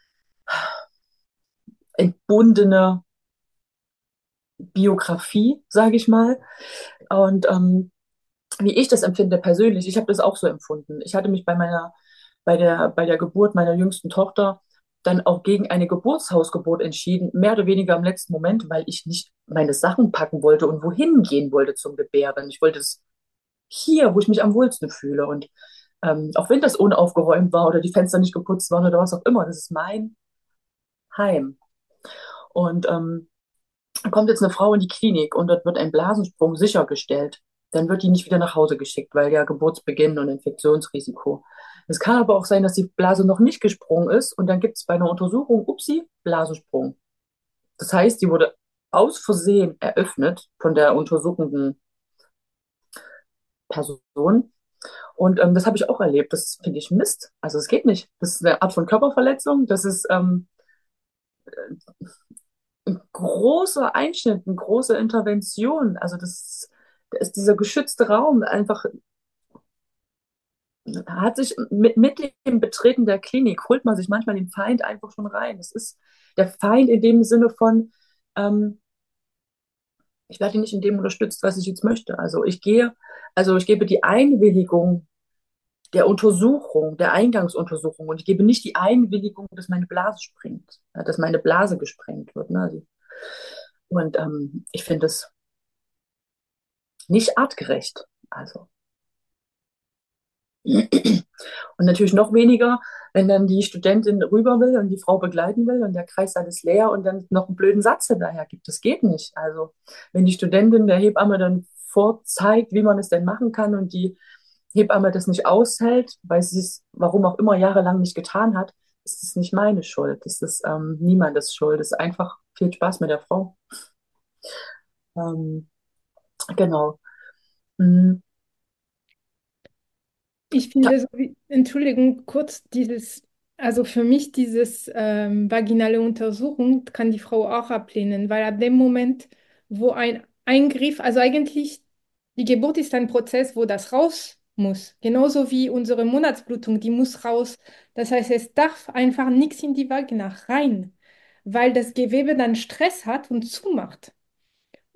entbundene Biografie, sage ich mal. Und wie ich das empfinde persönlich, ich habe das auch so empfunden. Ich hatte mich bei der Geburt meiner jüngsten Tochter dann auch gegen eine Geburtshausgeburt entschieden, mehr oder weniger im letzten Moment, weil ich nicht meine Sachen packen wollte und wohin gehen wollte zum Gebären. Ich wollte es hier, wo ich mich am wohlsten fühle. Und auch wenn das unaufgeräumt war oder die Fenster nicht geputzt waren oder was auch immer, das ist mein Heim. Und kommt jetzt eine Frau in die Klinik und dort wird ein Blasensprung sichergestellt, dann wird die nicht wieder nach Hause geschickt, weil ja Geburtsbeginn und Infektionsrisiko. Es kann aber auch sein, dass die Blase noch nicht gesprungen ist und dann gibt es bei einer Untersuchung, upsi, Blasensprung. Das heißt, die wurde aus Versehen eröffnet von der untersuchenden Person. Und das habe ich auch erlebt. Das finde ich Mist. Also es geht nicht. Das ist eine Art von Körperverletzung. Das ist ein großer Einschnitt, eine große Intervention. Also da ist dieser geschützte Raum einfach, hat sich mit dem Betreten der Klinik, holt man sich manchmal den Feind einfach schon rein. Es ist der Feind in dem Sinne von, ähm, ich werde nicht in dem unterstützt, was ich jetzt möchte. Also ich gebe die Einwilligung der Untersuchung, der Eingangsuntersuchung und ich gebe nicht die Einwilligung, dass meine Blase springt, dass meine Blase gesprengt wird. Ne? Und ich finde es nicht artgerecht. Also. Und natürlich noch weniger, wenn dann die Studentin rüber will und die Frau begleiten will und der Kreissaal ist leer und dann noch einen blöden Satz hinterher gibt. Das geht nicht. Also, wenn die Studentin der Hebamme dann vorzeigt, wie man es denn machen kann und die Hebamme das nicht aushält, weil sie es, warum auch immer, jahrelang nicht getan hat, ist es nicht meine Schuld. Das ist niemandes Schuld. Es ist einfach viel Spaß mit der Frau. Ähm, genau. Mm, Ich ja, finde, Entschuldigung, kurz also für mich dieses vaginale Untersuchung kann die Frau auch ablehnen, weil ab dem Moment, wo ein Eingriff, also eigentlich die Geburt ist ein Prozess, wo das raus muss, genauso wie unsere Monatsblutung, die muss raus. Das heißt, es darf einfach nichts in die Vagina rein, weil das Gewebe dann Stress hat und zumacht.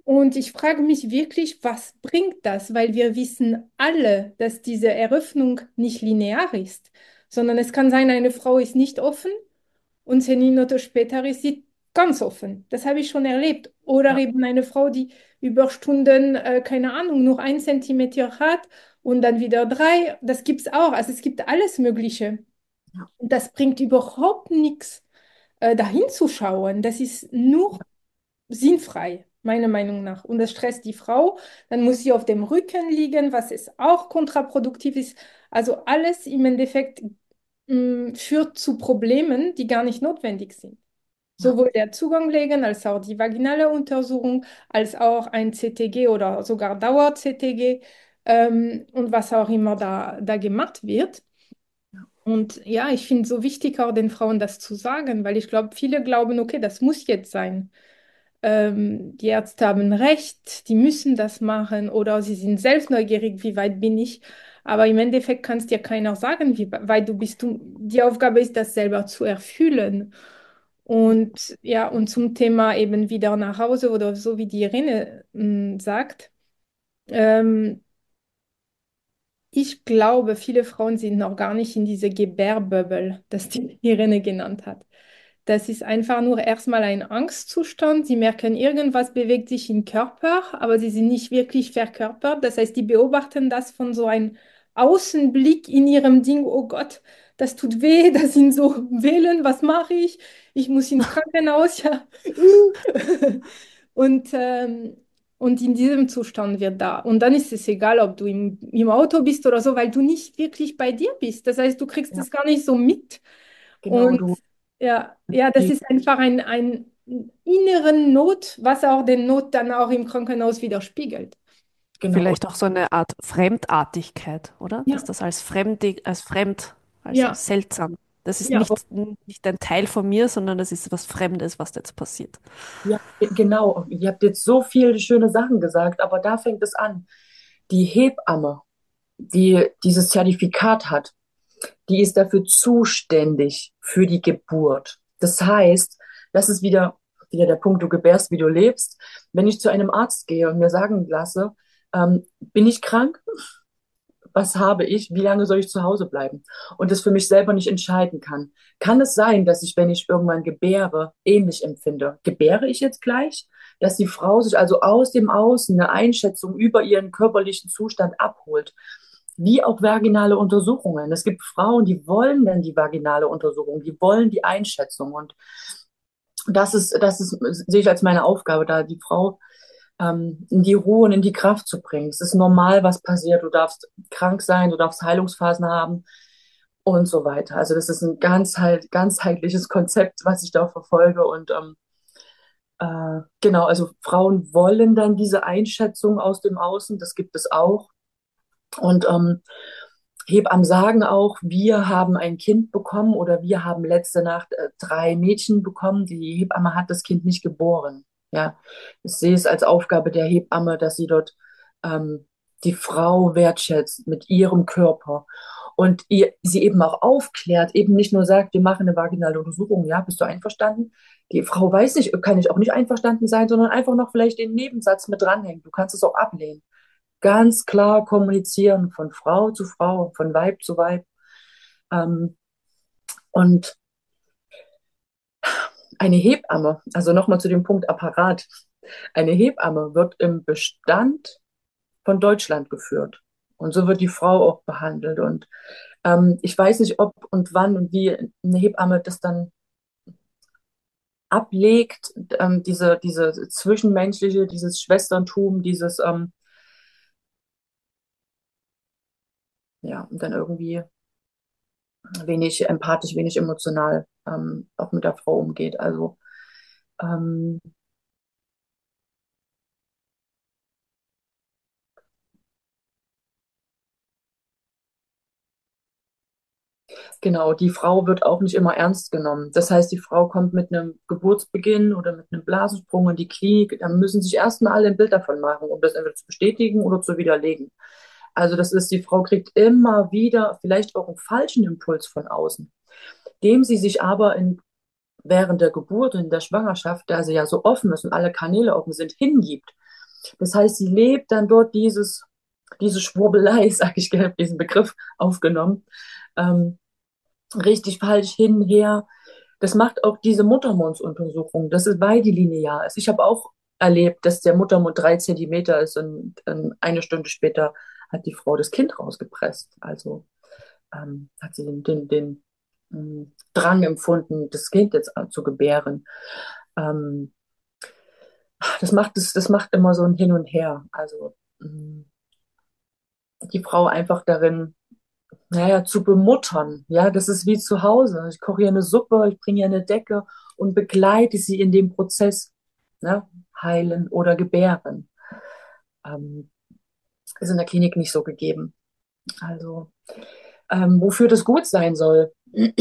Und ich frage mich wirklich, was bringt das? Weil wir wissen alle, dass diese Eröffnung nicht linear ist, sondern es kann sein, eine Frau ist nicht offen und 10 Minuten später ist sie ganz offen. Das habe ich schon erlebt. Oder Ja, eben eine Frau, die über Stunden, keine Ahnung, nur 1 Zentimeter hat und dann wieder drei. Das gibt es auch. Also es gibt alles Mögliche. ja, Und das bringt überhaupt nichts, dahin zu schauen. Das ist nur sinnfrei, meiner Meinung nach. Und das stresst die Frau. Dann muss sie auf dem Rücken liegen, was es auch kontraproduktiv ist. Also alles im Endeffekt führt zu Problemen, die gar nicht notwendig sind. ja, Sowohl der Zugang legen, als auch die vaginale Untersuchung, als auch ein CTG oder sogar Dauer-CTG und was auch immer da gemacht wird. Und ja, ich finde es so wichtig, auch den Frauen das zu sagen, weil ich glaube, viele glauben, okay, das muss jetzt sein. Die Ärzte haben recht, die müssen das machen oder sie sind selbst neugierig, wie weit bin ich. Aber im Endeffekt kann es dir keiner sagen, wie weit du bist. Die Aufgabe ist, das selber zu erfüllen. Und ja, und zum Thema eben wieder nach Hause oder so, wie die Irene sagt, ähm, ich glaube, viele Frauen sind noch gar nicht in diese Gebärbubble, das die Irene genannt hat. Das ist einfach nur erstmal ein Angstzustand. Sie merken, irgendwas bewegt sich im Körper, aber sie sind nicht wirklich verkörpert. Das heißt, die beobachten das von so einem Außenblick in ihrem Ding. Oh Gott, das tut weh, das sind so Wehen, was mache ich? Ich muss ins Krankenhaus, ja. Und, und in diesem Zustand wird da. Und dann ist es egal, ob du im Auto bist oder so, weil du nicht wirklich bei dir bist. Das heißt, du kriegst ja, es gar nicht so mit. genau, Und du, ja, das die, ist einfach ein inneren Not, was auch den Not dann auch im Krankenhaus widerspiegelt. genau, Vielleicht auch so eine Art Fremdartigkeit, oder? Dass Ja, das als fremdig, als fremd, ja, als seltsam. Das ist ja. nicht ein Teil von mir, sondern das ist was Fremdes, was jetzt passiert. ja, genau. Ihr habt jetzt so viele schöne Sachen gesagt, aber da fängt es an. Die Hebamme, die dieses Zertifikat hat, die ist dafür zuständig für die Geburt. Das heißt, das ist wieder der Punkt, du gebärst, wie du lebst. Wenn ich zu einem Arzt gehe und mir sagen lasse, bin ich krank? Was habe ich? Wie lange soll ich zu Hause bleiben? Und das für mich selber nicht entscheiden kann. Kann es sein, dass ich, wenn ich irgendwann gebäre, ähnlich empfinde? Gebäre ich jetzt gleich? Dass die Frau sich also aus dem Außen eine Einschätzung über ihren körperlichen Zustand abholt, wie auch vaginale Untersuchungen. Es gibt Frauen, die wollen dann die vaginale Untersuchung, die wollen die Einschätzung. Und sehe ich als meine Aufgabe, da die Frau in die Ruhe und in die Kraft zu bringen. Es ist normal, was passiert. Du darfst krank sein, du darfst Heilungsphasen haben und so weiter. Also das ist ein ganzheitliches Konzept, was ich da verfolge. Und genau, also Frauen wollen dann diese Einschätzung aus dem Außen, das gibt es auch. Und Hebammen sagen auch, wir haben ein Kind bekommen oder wir haben letzte Nacht 3 Mädchen bekommen. Die Hebamme hat das Kind nicht geboren. Ja, ich sehe es als Aufgabe der Hebamme, dass sie dort die Frau wertschätzt mit ihrem Körper und sie eben auch aufklärt, eben nicht nur sagt, wir machen eine vaginale Untersuchung, ja, bist du einverstanden? Die Frau weiß nicht, kann ich auch nicht einverstanden sein, sondern einfach noch vielleicht den Nebensatz mit dranhängen. Du kannst es auch ablehnen, ganz klar kommunizieren von Frau zu Frau, von Weib zu Weib. Ähm, und eine Hebamme, also nochmal zu dem Punkt Apparat, eine Hebamme wird im Bestand von Deutschland geführt. Und so wird die Frau auch behandelt. Und ich weiß nicht, ob und wann und wie eine Hebamme das dann ablegt, diese zwischenmenschliche, dieses Schwesterntum, ja, und dann irgendwie wenig empathisch, wenig emotional auch mit der Frau umgeht. Also ähm, genau, die Frau wird auch nicht immer ernst genommen. Das heißt, die Frau kommt mit einem Geburtsbeginn oder mit einem Blasensprung in die Klinik. Da müssen sich erstmal alle ein Bild davon machen, um das entweder zu bestätigen oder zu widerlegen. Also das ist, die Frau kriegt immer wieder vielleicht auch einen falschen Impuls von außen, dem sie sich aber während der Geburt, in der Schwangerschaft, da sie ja so offen ist und alle Kanäle offen sind, hingibt. Das heißt, sie lebt dann dort diese Schwurbelei, sage ich gerne, diesen Begriff aufgenommen, ähm, richtig falsch hin, her. Das macht auch diese Muttermundsuntersuchung. Das ist, weil die linear ist. Ich habe auch erlebt, dass der Muttermund 3 Zentimeter ist und eine Stunde später hat die Frau das Kind rausgepresst. Also hat sie den Drang empfunden, das Kind jetzt zu gebären. Ähm, das macht immer so ein Hin und Her. Also die Frau einfach darin, naja, zu bemuttern. Ja, das ist wie zu Hause. Ich koche ihr eine Suppe, ich bringe ihr eine Decke und begleite sie in dem Prozess, ne? Heilen oder gebären. Ähm, ist in der Klinik nicht so gegeben. Also, wofür das gut sein soll.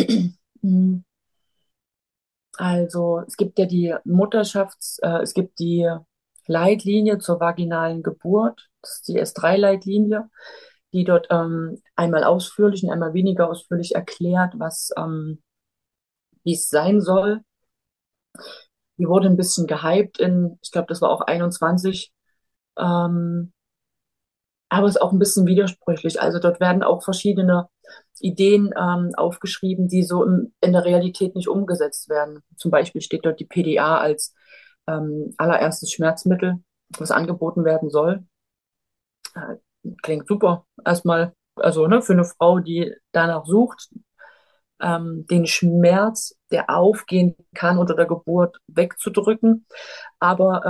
Also, es gibt ja es gibt die Leitlinie zur vaginalen Geburt. Das ist die S3-Leitlinie, die dort einmal ausführlich und einmal weniger ausführlich erklärt, wie es sein soll. Die wurde ein bisschen gehypt ich glaube, das war auch 21, ähm, aber ist auch ein bisschen widersprüchlich. Also dort werden auch verschiedene Ideen aufgeschrieben, die so in der Realität nicht umgesetzt werden. Zum Beispiel steht dort die PDA als allererstes Schmerzmittel, was angeboten werden soll. Äh, Klingt super. Erstmal, also ne, für eine Frau, die danach sucht, den Schmerz, der aufgehen kann unter der Geburt, wegzudrücken. Aber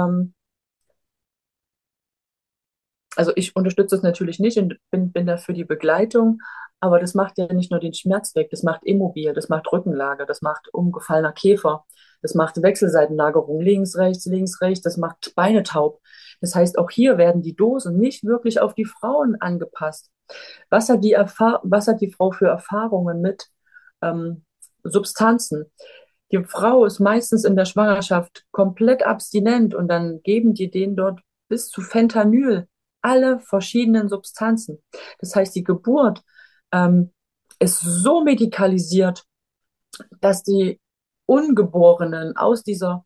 also ich unterstütze es natürlich nicht und bin da für die Begleitung, aber das macht ja nicht nur den Schmerz weg, das macht immobil, das macht Rückenlage, das macht umgefallener Käfer, das macht Wechselseitenlagerung links, rechts, das macht Beine taub. Das heißt, auch hier werden die Dosen nicht wirklich auf die Frauen angepasst. Was hat die Frau für Erfahrungen mit ähm, Substanzen? Die Frau ist meistens in der Schwangerschaft komplett abstinent und dann geben die denen dort bis zu Fentanyl, alle verschiedenen Substanzen. Das heißt, die Geburt ähm, ist so medikalisiert, dass die Ungeborenen aus dieser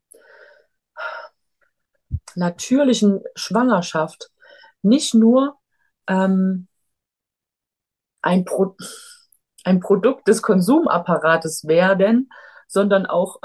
natürlichen Schwangerschaft nicht nur ähm, ein, Pro ein Produkt des Konsumapparates werden, sondern auch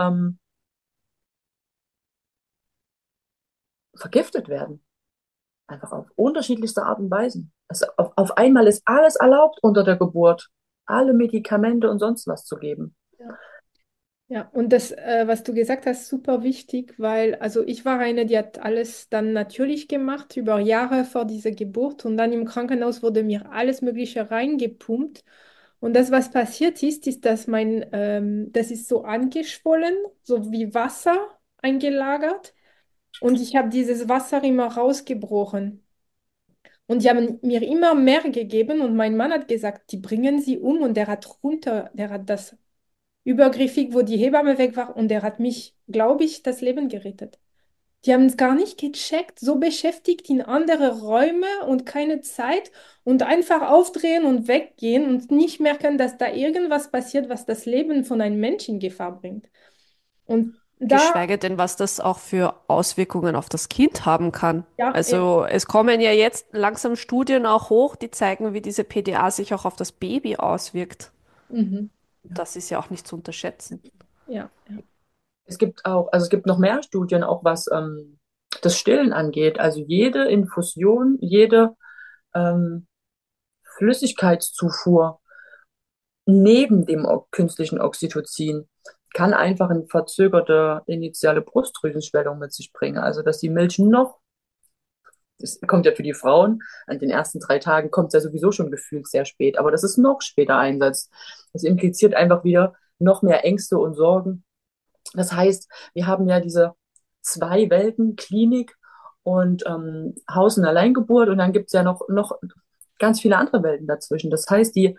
vergiftet werden. Einfach auf unterschiedlichste Art und Weisen. Also auf einmal ist alles erlaubt unter der Geburt. Alle Medikamente und sonst was zu geben. Ja. Ja, und das, was du gesagt hast, super wichtig, weil also ich war eine, die hat alles dann natürlich gemacht, über Jahre vor dieser Geburt und dann im Krankenhaus wurde mir alles Mögliche reingepumpt. Und das, was passiert ist, ist, dass das ist so angeschwollen, so wie Wasser eingelagert und ich habe dieses Wasser immer rausgebrochen. Und die haben mir immer mehr gegeben und mein Mann hat gesagt, die bringen sie um und der hat das übergriffig, wo die Hebamme weg war und der hat mich, glaube ich, das Leben gerettet. Die haben es gar nicht gecheckt, so beschäftigt in andere Räume und keine Zeit und einfach aufdrehen und weggehen und nicht merken, dass da irgendwas passiert, was das Leben von einem Menschen in Gefahr bringt. Und da, Geschweige denn, was das auch für Auswirkungen auf das Kind haben kann. ja, Also es kommen ja jetzt langsam Studien auch hoch, die zeigen, wie diese PDA sich auch auf das Baby auswirkt. mhm. Ja, Das ist ja auch nicht zu unterschätzen. ja, ja. Also es gibt noch mehr Studien, auch was das Stillen angeht. Also jede Infusion, jede ähm, Flüssigkeitszufuhr neben dem künstlichen Oxytocin kann einfach eine verzögerte initiale Brustdrüsenschwellung mit sich bringen. Also dass die Milch noch, das kommt ja für die Frauen, an den ersten 3 Tagen kommt es ja sowieso schon gefühlt sehr spät, aber dass es noch später einsetzt. Das impliziert einfach wieder noch mehr Ängste und Sorgen. Das heißt, wir haben ja diese 2 Welten, Klinik und Haus- und Alleingeburt und dann gibt es ja noch ganz viele andere Welten dazwischen. Das heißt, die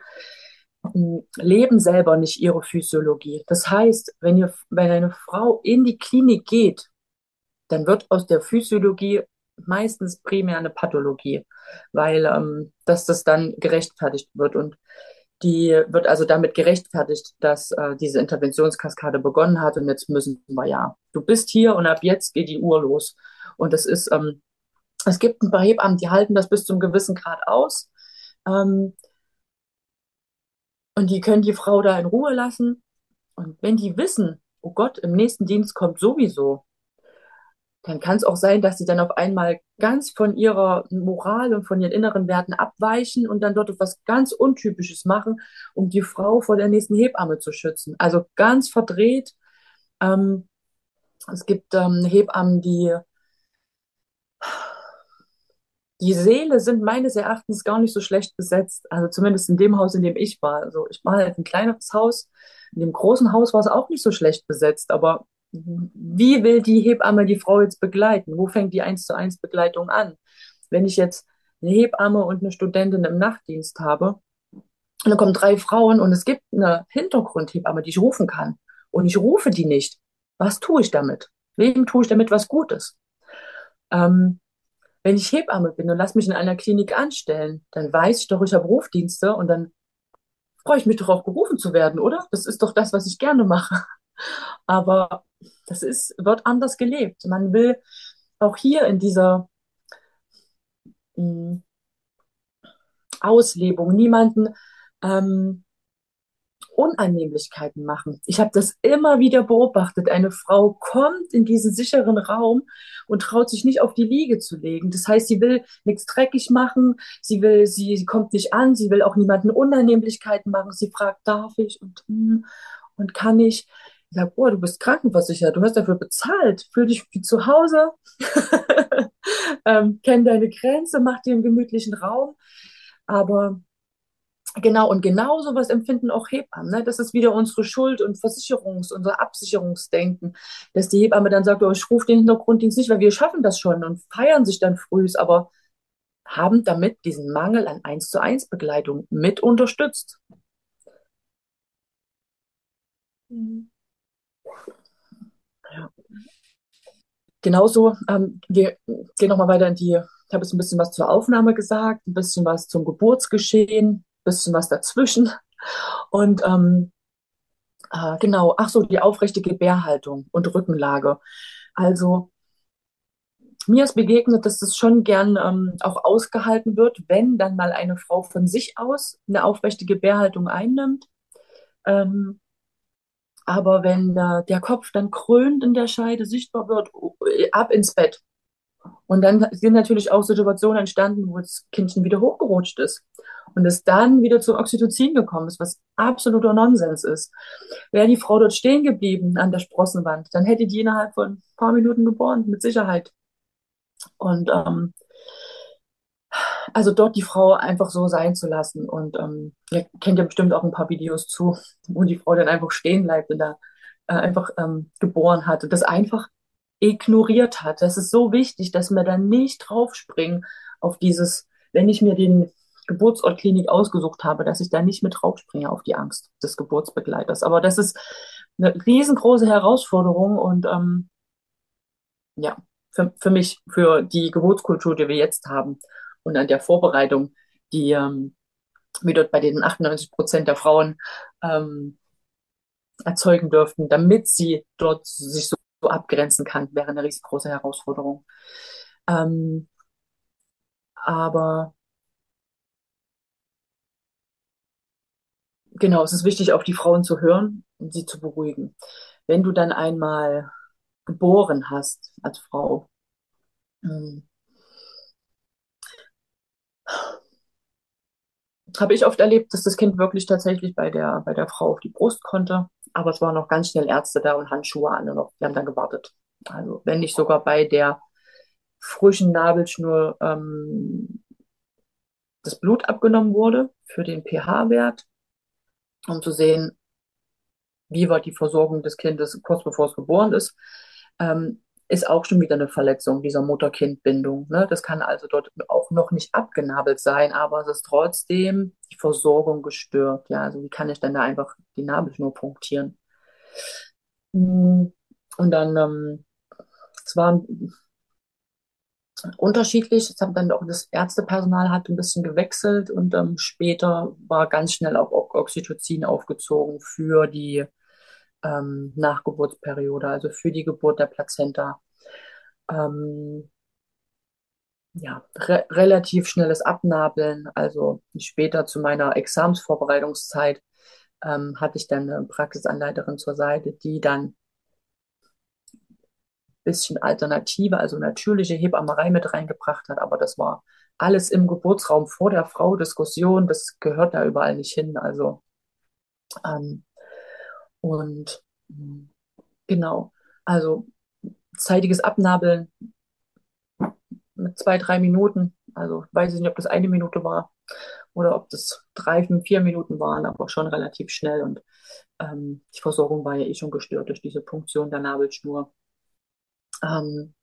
leben selber nicht ihre Physiologie. Das heißt, wenn eine Frau in die Klinik geht, dann wird aus der Physiologie meistens primär eine Pathologie, weil das dann gerechtfertigt wird. Und die wird also damit gerechtfertigt, dass diese Interventionskaskade begonnen hat und jetzt müssen wir ja. Du bist hier und ab jetzt geht die Uhr los. Und das ist Es gibt ein paar Hebammen, die halten das bis zum gewissen Grad aus. Ähm, und die können die Frau da in Ruhe lassen. Und wenn die wissen, oh Gott, im nächsten Dienst kommt sowieso, dann kann es auch sein, dass sie dann auf einmal ganz von ihrer Moral und von ihren inneren Werten abweichen und dann dort etwas ganz Untypisches machen, um die Frau vor der nächsten Hebamme zu schützen. Also ganz verdreht. Ähm, Es gibt Hebammen, die Seele sind meines Erachtens gar nicht so schlecht besetzt. Also zumindest in dem Haus, in dem ich war. Also ich war halt ein kleineres Haus. In dem großen Haus war es auch nicht so schlecht besetzt. Aber wie will die Hebamme die Frau jetzt begleiten? Wo fängt die 1:1 Begleitung an? Wenn ich jetzt eine Hebamme und eine Studentin im Nachtdienst habe und dann kommen 3 Frauen und es gibt eine Hintergrundhebamme, die ich rufen kann und ich rufe die nicht. Was tue ich damit? Wem tue ich damit was Gutes? Ähm, Wenn ich Hebamme bin und lass mich in einer Klinik anstellen, dann weiß ich doch, ich habe Rufdienste und dann freue ich mich doch auch gerufen zu werden, oder? Das ist doch das, was ich gerne mache. Aber wird anders gelebt. Man will auch hier in dieser mh, Auslebung niemanden ähm, Unannehmlichkeiten machen. Ich habe das immer wieder beobachtet. Eine Frau kommt in diesen sicheren Raum und traut sich nicht auf die Liege zu legen. Das heißt, sie will nichts dreckig machen, sie kommt nicht an, sie will auch niemanden Unannehmlichkeiten machen. Sie fragt, darf ich und kann ich? Ich sage, boah, du bist krankenversichert, du hast dafür bezahlt, fühl dich wie zu Hause, kenn deine Grenze, mach dir einen gemütlichen Raum. Aber genau, und genau sowas empfinden auch Hebammen. Ne? Das ist wieder unsere Schuld- und unser Absicherungsdenken, dass die Hebamme dann sagt, oh, ich rufe den Hintergrunddienst nicht, weil wir schaffen das schon und feiern sich dann frühs, aber haben damit diesen Mangel an 1:1 Begleitung mit unterstützt. Mhm. Ja. Genauso, wir gehen nochmal weiter ich habe jetzt ein bisschen was zur Aufnahme gesagt, ein bisschen was zum Geburtsgeschehen, ein bisschen was dazwischen. Und genau, ach so, die aufrechte Gebärhaltung und Rückenlage. Also mir ist begegnet, dass das schon gern auch ausgehalten wird, wenn dann mal eine Frau von sich aus eine aufrechte Gebärhaltung einnimmt. Ähm, aber wenn der Kopf dann krönt in der Scheide sichtbar wird, ab ins Bett. Und dann sind natürlich auch Situationen entstanden, wo das Kindchen wieder hochgerutscht ist und es dann wieder zu Oxytocin gekommen ist, was absoluter Nonsens ist. Wäre die Frau dort stehen geblieben an der Sprossenwand, dann hätte die innerhalb von ein paar Minuten geboren, mit Sicherheit. Und also dort die Frau einfach so sein zu lassen. Und ihr kennt ja bestimmt auch ein paar Videos zu, wo die Frau dann einfach stehen bleibt und da einfach geboren hat und das einfach ignoriert hat. Das ist so wichtig, dass wir da nicht draufspringen auf dieses, wenn ich mir den Geburtsort Klinik ausgesucht habe, dass ich da nicht mit draufspringe auf die Angst des Geburtsbegleiters. Aber das ist eine riesengroße Herausforderung und ja, für mich, für die Geburtskultur, die wir jetzt haben und an der Vorbereitung, die wir dort bei den 98% der Frauen ähm, erzeugen dürften, damit sie dort sich so abgrenzen kann, wäre eine riesengroße Herausforderung. Ähm, aber genau, es ist wichtig, auf die Frauen zu hören und sie zu beruhigen. Wenn du dann einmal geboren hast als Frau, ähm, habe ich oft erlebt, dass das Kind wirklich tatsächlich bei der Frau auf die Brust konnte. Aber es waren noch ganz schnell Ärzte da und Handschuhe an und noch, die haben dann gewartet. Also wenn nicht sogar bei der frischen Nabelschnur das Blut abgenommen wurde für den pH-Wert, um zu sehen, wie war die Versorgung des Kindes kurz bevor es geboren ist, ist auch schon wieder eine Verletzung dieser Mutter-Kind-Bindung. Ne? Das kann also dort auch noch nicht abgenabelt sein, aber es ist trotzdem die Versorgung gestört. Ja, also wie kann ich denn da einfach die Nabelschnur punktieren? Mm, Und dann, es war unterschiedlich. Jetzt haben dann auch das Ärztepersonal hat ein bisschen gewechselt und später war ganz schnell auch Oxytocin aufgezogen für die Nachgeburtsperiode, also für die Geburt der Plazenta. Ähm, ja, relativ schnelles Abnabeln. Also später zu meiner Examsvorbereitungszeit hatte ich dann eine Praxisanleiterin zur Seite, die dann ein bisschen alternative, also natürliche Hebammerei mit reingebracht hat. Aber das war alles im Geburtsraum vor der Frau, Diskussion, das gehört da überall nicht hin. Also ähm, und genau, also zeitiges Abnabeln mit 2, 3 Minuten. Also weiß ich nicht, ob das 1 Minute war oder ob das 3, 4 Minuten waren, aber schon relativ schnell. Und die Versorgung war ja eh schon gestört durch diese Punktion der Nabelschnur. Ähm,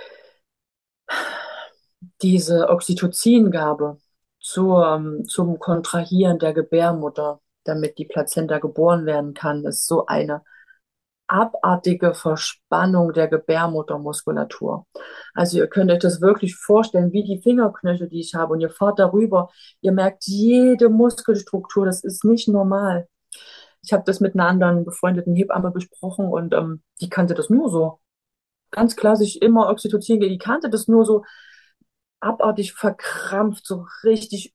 diese Oxytocingabe zum Kontrahieren der Gebärmutter, damit die Plazenta geboren werden kann, ist so eine abartige Verspannung der Gebärmuttermuskulatur. Also ihr könnt euch das wirklich vorstellen, wie die Fingerknöchel, die ich habe, und ihr fahrt darüber, ihr merkt jede Muskelstruktur, das ist nicht normal. Ich habe das mit einer anderen befreundeten Hebamme besprochen und die kannte das nur so. Ganz klassisch immer Oxytocin, die kannte das nur so abartig verkrampft, so richtig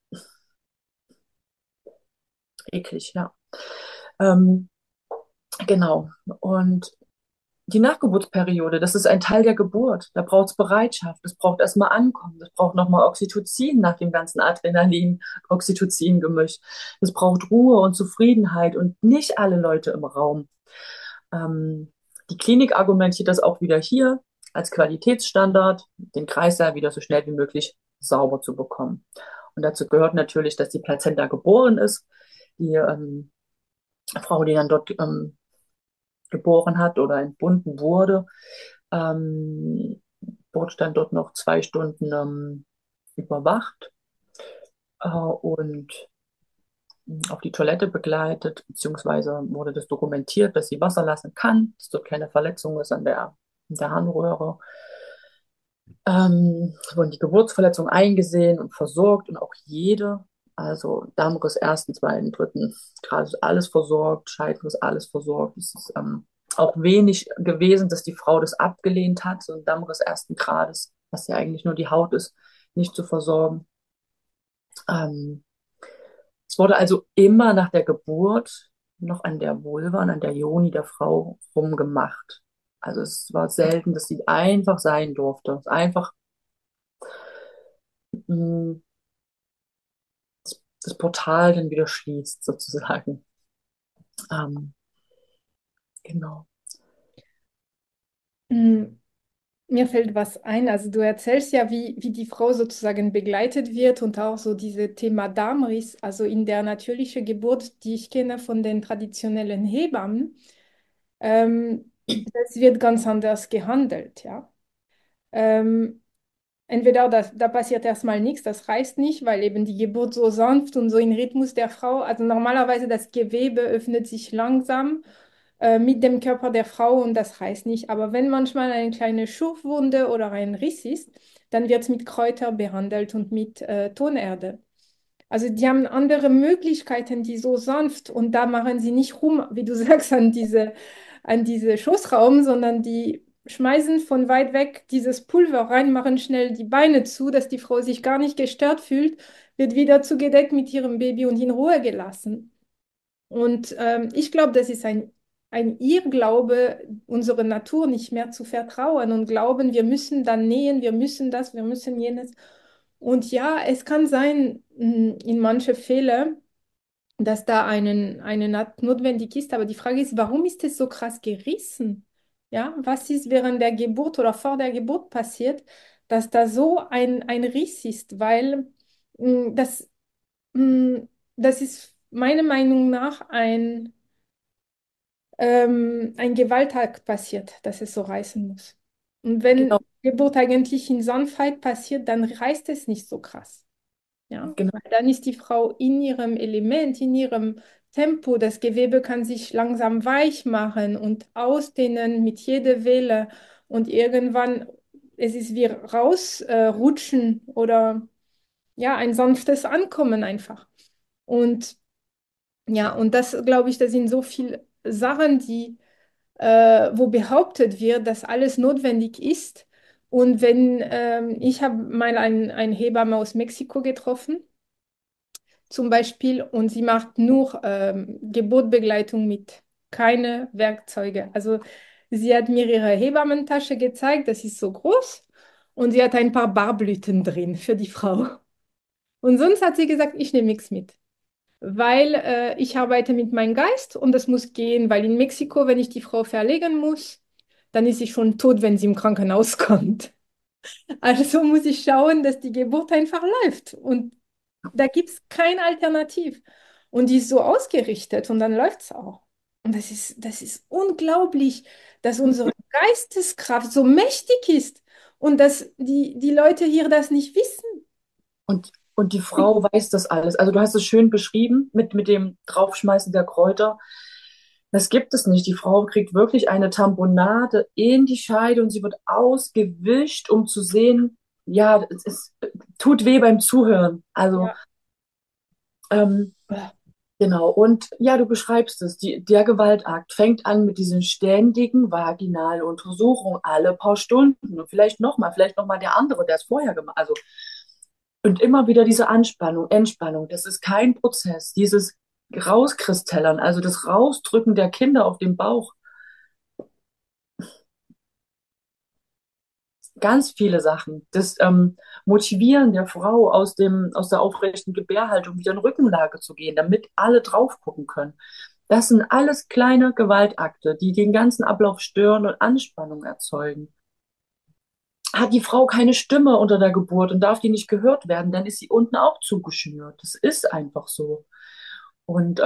eklig, ja. Ähm, genau. Und die Nachgeburtsperiode, das ist ein Teil der Geburt. Da braucht es Bereitschaft, es braucht erstmal Ankommen, es braucht nochmal Oxytocin nach dem ganzen Adrenalin-Oxytocin-Gemisch. Es braucht Ruhe und Zufriedenheit und nicht alle Leute im Raum. Die Klinik argumentiert das auch wieder hier als Qualitätsstandard, den Kreislauf wieder so schnell wie möglich sauber zu bekommen. Und dazu gehört natürlich, dass die Plazenta geboren ist. Die Frau, die dann dort geboren hat oder entbunden wurde, ähm, wurde dann dort noch 2 Stunden überwacht und auf die Toilette begleitet, beziehungsweise wurde das dokumentiert, dass sie Wasser lassen kann, dass dort keine Verletzung ist an der Harnröhre. Es wurden die Geburtsverletzungen eingesehen und versorgt und auch jede, also Darmriss ersten, zweiten, dritten Grades, alles versorgt, Scheidenriss alles versorgt. Es ist auch wenig gewesen, dass die Frau das abgelehnt hat, so ein Darmriss ersten Grades, was ja eigentlich nur die Haut ist, nicht zu versorgen. Ähm, Es wurde also immer nach der Geburt noch an der Vulva und an der Joni der Frau rumgemacht. Also es war selten, dass sie einfach sein durfte. Es einfach mh, das Portal dann wieder schließt, sozusagen. Ähm, genau. Mm, Mir fällt was ein. Also du erzählst ja, wie die Frau sozusagen begleitet wird und auch so diese Thema Darmriss, also in der natürlichen Geburt, die ich kenne von den traditionellen Hebammen, das wird ganz anders gehandelt, ja. Ähm, Entweder da passiert erstmal nichts, das reißt nicht, weil eben die Geburt so sanft und so im Rhythmus der Frau, also normalerweise das Gewebe öffnet sich langsam mit dem Körper der Frau und das reißt nicht. Aber wenn manchmal eine kleine Schurfwunde oder ein Riss ist, dann wird es mit Kräuter behandelt und mit Tonerde. Also die haben andere Möglichkeiten, die so sanft und da machen sie nicht rum, wie du sagst, an diese Schoßraum, sondern die schmeißen von weit weg dieses Pulver rein, machen schnell die Beine zu, dass die Frau sich gar nicht gestört fühlt, wird wieder zugedeckt mit ihrem Baby und in Ruhe gelassen. Und ich glaube, das ist ein Irrglaube, unserer Natur nicht mehr zu vertrauen und glauben, wir müssen dann nähen, wir müssen das, wir müssen jenes. Und ja, es kann sein, in manche Fälle, dass da eine Naht notwendig ist, aber die Frage ist, warum ist es so krass gerissen? Ja, was ist während der Geburt oder vor der Geburt passiert, dass da so ein Riss ist? Weil mh, das, mh, das ist meiner Meinung nach ein Gewaltakt passiert, dass es so reißen muss. Und Genau, wenn Geburt eigentlich in Sanftheit passiert, dann reißt es nicht so krass. Ja, genau, weil dann ist die Frau in ihrem Element, in ihrem Tempo. Das Gewebe kann sich langsam weich machen und ausdehnen mit jeder Welle. Und irgendwann, es ist wie rausrutschen oder ja, ein sanftes Ankommen einfach. Und ja, und das glaube ich, das sind so viele Sachen, wo behauptet wird, dass alles notwendig ist Und wenn ich habe mal ein Hebamme aus Mexiko getroffen, zum Beispiel, und sie macht nur Geburtsbegleitung mit keine Werkzeuge. Also sie hat mir ihre Hebammentasche gezeigt, das ist so groß, und sie hat ein paar Barblüten drin für die Frau. Und sonst hat sie gesagt, ich nehme nichts mit, weil ich arbeite mit meinem Geist und das muss gehen, weil in Mexiko, wenn ich die Frau verlegen muss, dann ist sie schon tot, wenn sie im Krankenhaus kommt. Also muss ich schauen, dass die Geburt einfach läuft. Und da gibt es keine Alternativ. Und die ist so ausgerichtet und dann läuft es auch. Und das ist unglaublich, dass unsere Geisteskraft so mächtig ist und dass die Leute hier das nicht wissen. Und die Frau weiß das alles. Also du hast es schön beschrieben mit dem Draufschmeißen der Kräuter. Das gibt es nicht. Die Frau kriegt wirklich eine Tamponade in die Scheide und sie wird ausgewischt, um zu sehen, ja, es tut weh beim Zuhören. Also, Ja. ähm, genau. Und ja, du beschreibst es. Der Gewaltakt fängt an mit diesen ständigen vaginalen Untersuchungen alle paar Stunden und vielleicht noch mal der andere, der es vorher gemacht hat. Also, und immer wieder diese Anspannung, Entspannung. Das ist kein Prozess. Dieses Rauskristellern, also das Rausdrücken der Kinder auf dem Bauch. Ganz viele Sachen. Das Motivieren der Frau aus der aufrechten Gebärhaltung wieder in Rückenlage zu gehen, damit alle drauf gucken können. Das sind alles kleine Gewaltakte, die den ganzen Ablauf stören und Anspannung erzeugen. Hat die Frau keine Stimme unter der Geburt und darf die nicht gehört werden, dann ist sie unten auch zugeschnürt. Das ist einfach so. Und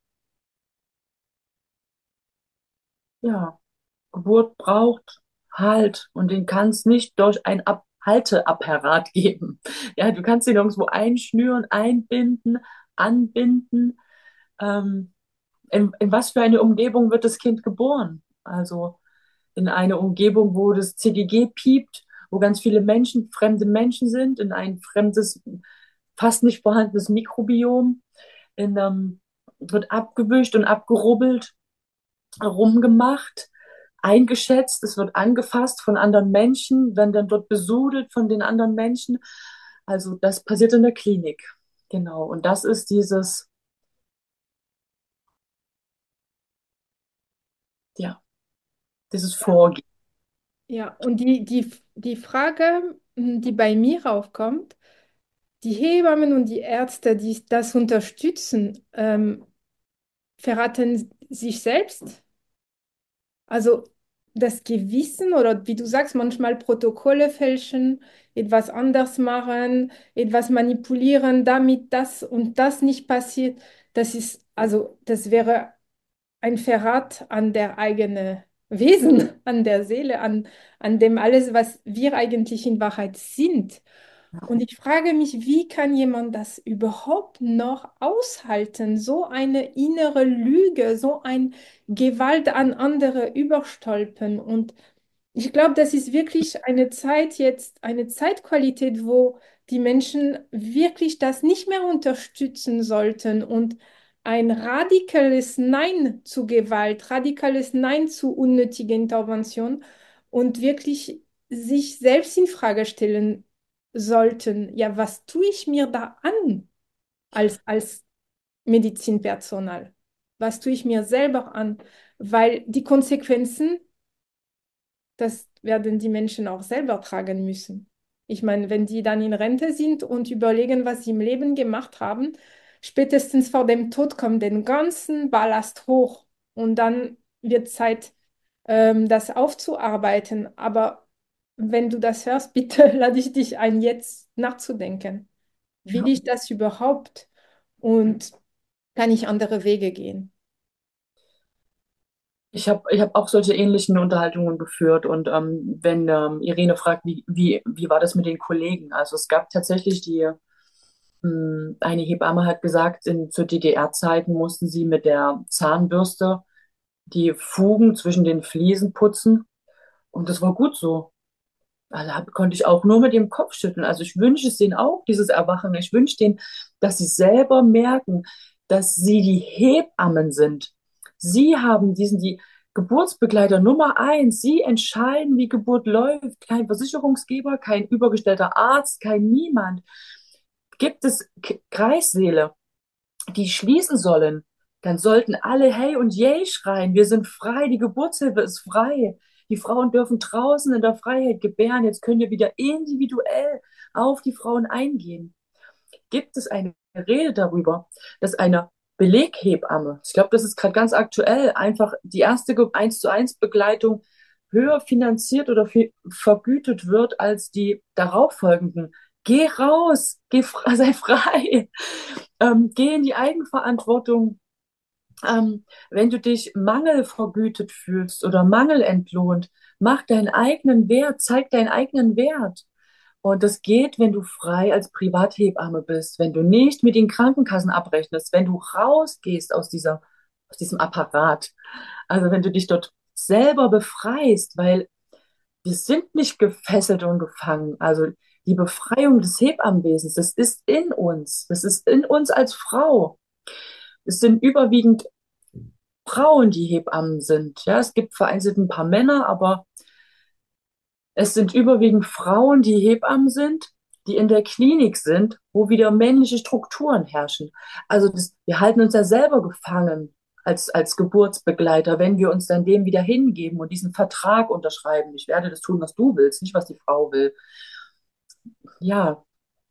ja, Geburt braucht Halt und den kann es nicht durch ein Halteapparat geben. Ja, du kannst ihn irgendwo einschnüren, einbinden, anbinden. Ähm, in was für eine Umgebung wird das Kind geboren? Also in eine Umgebung, wo das CGG piept, wo ganz viele Menschen, fremde Menschen sind, in ein fremdes, fast nicht vorhandenes Mikrobiom, wird abgewischt und abgerubbelt, rumgemacht, eingeschätzt, es wird angefasst von anderen Menschen, wenn dann dort besudelt von den anderen Menschen. Also das passiert in der Klinik. Genau. Und das ist ja, dieses Vorgehen. Ja, und die Frage, die bei mir aufkommt, die Hebammen und die Ärzte, die das unterstützen, verraten sich selbst? Also das Gewissen oder wie du sagst, manchmal Protokolle fälschen, etwas anders machen, etwas manipulieren, damit das und das nicht passiert. Das ist, also das wäre ein Verrat an der eigenen Wesen, an der Seele, an dem alles, was wir eigentlich in Wahrheit sind. Und ich frage mich, wie kann jemand das überhaupt noch aushalten? So eine innere Lüge, so ein Gewalt an andere überstülpen. Und ich glaube, das ist wirklich eine Zeit jetzt, eine Zeitqualität, wo die Menschen wirklich das nicht mehr unterstützen sollten und ein radikales Nein zu Gewalt, radikales Nein zu unnötiger Intervention und wirklich sich selbst in Frage stellen sollten. Ja, was tue ich mir da an als Medizinpersonal? Was tue ich mir selber an? Weil die Konsequenzen, das werden die Menschen auch selber tragen müssen. Ich meine, wenn die dann in Rente sind und überlegen, was sie im Leben gemacht haben, spätestens vor dem Tod kommt den ganzen Ballast hoch und dann wird Zeit, das aufzuarbeiten. Aber wenn du das hörst, bitte lade ich dich ein, jetzt nachzudenken. Will Ja. ich das überhaupt? Und kann ich andere Wege gehen? Ich hab auch solche ähnlichen Unterhaltungen geführt und wenn Irene fragt, wie war das mit den Kollegen? Also es gab tatsächlich eine Hebamme hat gesagt, zu DDR-Zeiten mussten sie mit der Zahnbürste die Fugen zwischen den Fliesen putzen und das war gut so. Also konnte ich auch nur mit dem Kopf schütteln. Also ich wünsche es denen auch, dieses Erwachen. Ich wünsche denen, dass sie selber merken, dass sie die Hebammen sind. Sie haben Geburtsbegleiter Nummer eins. Sie entscheiden, wie Geburt läuft. Kein Versicherungsgeber, kein übergestellter Arzt, kein niemand. Gibt es Kreissäle, die schließen sollen, dann sollten alle Hey und Yay schreien. Wir sind frei, die Geburtshilfe ist frei. Die Frauen dürfen draußen in der Freiheit gebären. Jetzt können wir wieder individuell auf die Frauen eingehen. Gibt es eine Rede darüber, dass eine Beleghebamme, ich glaube, das ist gerade ganz aktuell, einfach die erste 1:1 Begleitung höher finanziert oder vergütet wird als die darauffolgenden. Geh raus, sei frei, geh in die Eigenverantwortung. Wenn du dich mangelvergütet fühlst oder mangelentlohnt, mach deinen eigenen Wert, zeig deinen eigenen Wert. Und das geht, wenn du frei als Privathebamme bist, wenn du nicht mit den Krankenkassen abrechnest, wenn du rausgehst aus diesem Apparat. Also wenn du dich dort selber befreist, weil wir sind nicht gefesselt und gefangen. Also die Befreiung des Hebammenwesens, das ist in uns. Das ist in uns als Frau. Es sind überwiegend Frauen, die Hebammen sind. Ja, es gibt vereinzelt ein paar Männer, aber es sind überwiegend Frauen, die Hebammen sind, die in der Klinik sind, wo wieder männliche Strukturen herrschen. Also wir halten uns ja selber gefangen als Geburtsbegleiter, wenn wir uns dann dem wieder hingeben und diesen Vertrag unterschreiben. Ich werde das tun, was du willst, nicht was die Frau will. Ja,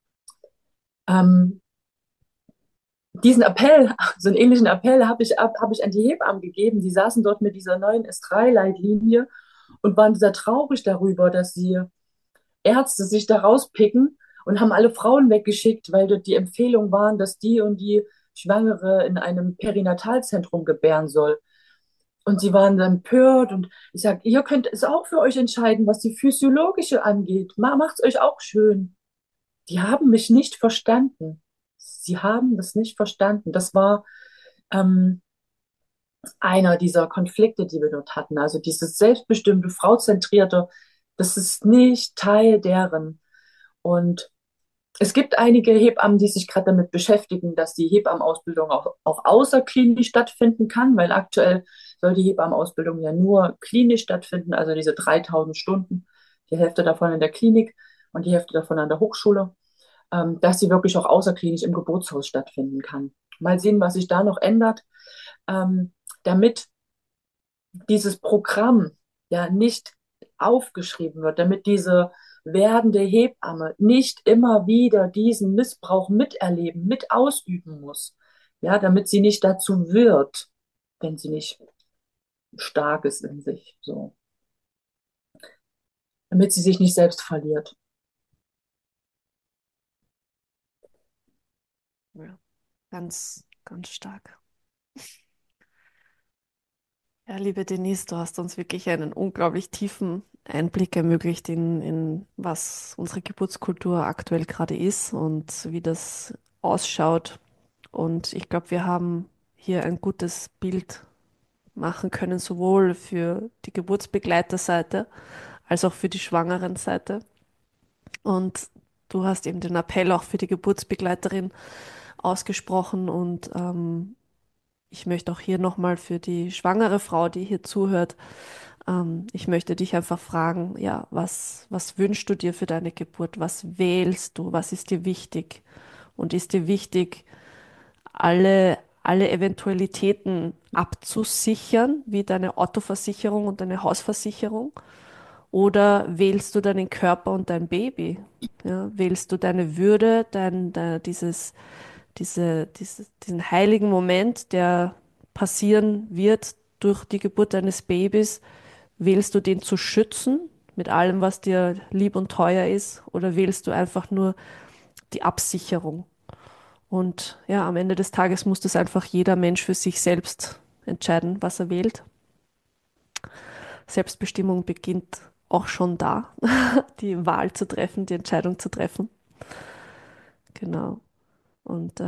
ähm, diesen Appell, so einen ähnlichen Appell hab ich an die Hebammen gegeben. Die saßen dort mit dieser neuen S3-Leitlinie und waren sehr traurig darüber, dass sie Ärzte sich da rauspicken und haben alle Frauen weggeschickt, weil dort die Empfehlungen waren, dass die und die Schwangere in einem Perinatalzentrum gebären soll. Und sie waren dann empört und ich sage, ihr könnt es auch für euch entscheiden, was die physiologische angeht. Macht's euch auch schön. Die haben mich nicht verstanden. Sie haben das nicht verstanden. Das war ähm, einer dieser Konflikte, die wir dort hatten. Also dieses selbstbestimmte, frauzentrierte, das ist nicht Teil deren. Und es gibt einige Hebammen, die sich gerade damit beschäftigen, dass die Hebammenausbildung auch außerklinisch stattfinden kann, weil aktuell soll die Hebammenausbildung ja nur klinisch stattfinden, also diese 3000 Stunden, die Hälfte davon in der Klinik und die Hälfte davon an der Hochschule, dass sie wirklich auch außerklinisch im Geburtshaus stattfinden kann. Mal sehen, was sich da noch ändert, damit dieses Programm ja nicht aufgeschrieben wird, damit diese werdende Hebamme nicht immer wieder diesen Missbrauch miterleben, mit ausüben muss. Ja, damit sie nicht dazu wird, wenn sie nicht stark ist in sich, so. Damit sie sich nicht selbst verliert. Ja, ganz, ganz stark. Ja, liebe Denise, du hast uns wirklich einen unglaublich tiefen Einblick ermöglicht in was unsere Geburtskultur aktuell gerade ist und wie das ausschaut. Und ich glaube, wir haben hier ein gutes Bild machen können, sowohl für die Geburtsbegleiterseite als auch für die Schwangerenseite. Und du hast eben den Appell auch für die Geburtsbegleiterin ausgesprochen und ich möchte auch hier nochmal für die schwangere Frau, die hier zuhört, ich möchte dich einfach fragen, ja, was wünschst du dir für deine Geburt? Was wählst du? Was ist dir wichtig? Und ist dir wichtig, alle Eventualitäten abzusichern, wie deine Autoversicherung und deine Hausversicherung? Oder wählst du deinen Körper und dein Baby? Ja, wählst du deine Würde, diesen heiligen Moment, der passieren wird durch die Geburt deines Babys, wählst du den zu schützen mit allem, was dir lieb und teuer ist, oder wählst du einfach nur die Absicherung? Und ja, am Ende des Tages muss das einfach jeder Mensch für sich selbst entscheiden, was er wählt. Selbstbestimmung beginnt auch schon da, die Wahl zu treffen, die Entscheidung zu treffen. Genau. Und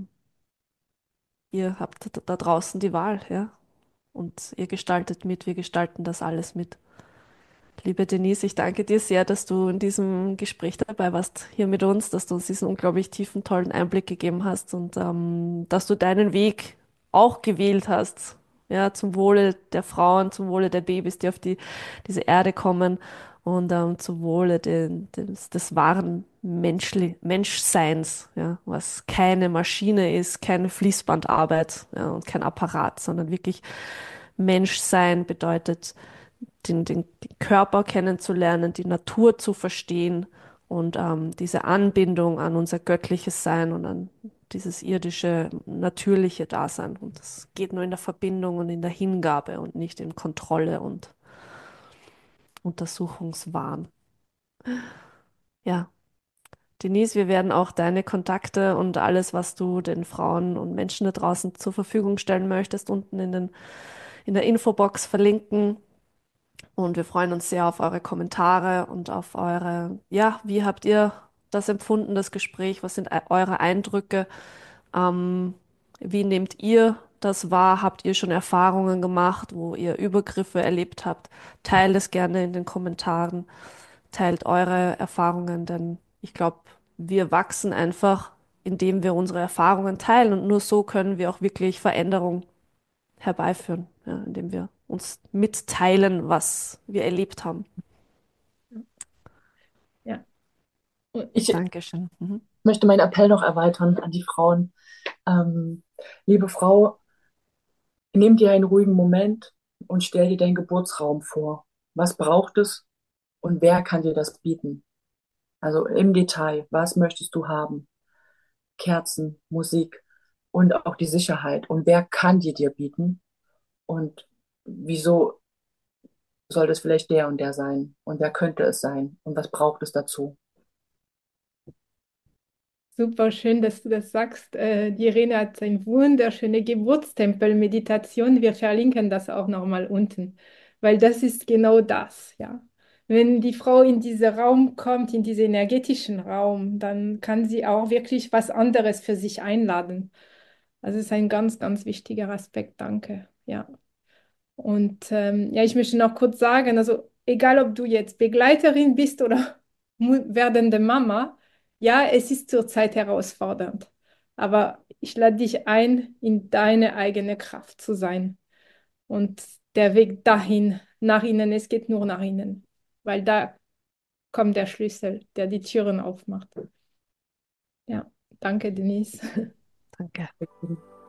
ihr habt da draußen die Wahl, ja. Und ihr gestaltet mit, wir gestalten das alles mit. Liebe Denise, ich danke dir sehr, dass du in diesem Gespräch dabei warst, hier mit uns, dass du uns diesen unglaublich tiefen, tollen Einblick gegeben hast und dass du deinen Weg auch gewählt hast, ja, zum Wohle der Frauen, zum Wohle der Babys, die auf diese Erde kommen und zum Wohle des wahren Menschseins, ja, was keine Maschine ist, keine Fließbandarbeit, ja, und kein Apparat, sondern wirklich Menschsein bedeutet, den Körper kennenzulernen, die Natur zu verstehen und diese Anbindung an unser göttliches Sein und an dieses irdische, natürliche Dasein. Und das geht nur in der Verbindung und in der Hingabe und nicht in Kontrolle und Untersuchungswahn. Ja, Denise, wir werden auch deine Kontakte und alles, was du den Frauen und Menschen da draußen zur Verfügung stellen möchtest, unten in der Infobox verlinken. Und wir freuen uns sehr auf eure Kommentare und auf ja, wie habt ihr das empfunden, das Gespräch? Was sind eure Eindrücke? Ähm, Wie nehmt ihr das wahr? Habt ihr schon Erfahrungen gemacht, wo ihr Übergriffe erlebt habt? Teilt es gerne in den Kommentaren. Teilt eure Erfahrungen, denn ich glaube, wir wachsen einfach, indem wir unsere Erfahrungen teilen und nur so können wir auch wirklich Veränderung herbeiführen, ja, indem wir uns mitteilen, was wir erlebt haben. Ja. Und Ich Dankeschön. Mhm. möchte meinen Appell noch erweitern an die Frauen. Ähm, Liebe Frau, nimm dir einen ruhigen Moment und stell dir deinen Geburtsraum vor. Was braucht es und wer kann dir das bieten? Also im Detail, was möchtest du haben? Kerzen, Musik und auch die Sicherheit. Und wer kann die dir bieten? Und wieso soll das vielleicht der und der sein? Und wer könnte es sein? Und was braucht es dazu? super schön, dass du das sagst. Die Irene hat eine wunderschöne Geburtstempel-Meditation. Wir verlinken das auch nochmal unten, weil das ist genau das, ja. Wenn die Frau in diesen Raum kommt, in diesen energetischen Raum, dann kann sie auch wirklich was anderes für sich einladen. Also es ist ein ganz, ganz wichtiger Aspekt. Danke. Ja. Und ja, ich möchte noch kurz sagen, also egal ob du jetzt Begleiterin bist oder werdende Mama, ja, es ist zurzeit herausfordernd. Aber ich lade dich ein, in deine eigene Kraft zu sein. Und der Weg dahin, nach innen, es geht nur nach innen, weil da kommt der Schlüssel, der die Türen aufmacht. Ja, danke, Denise. Danke.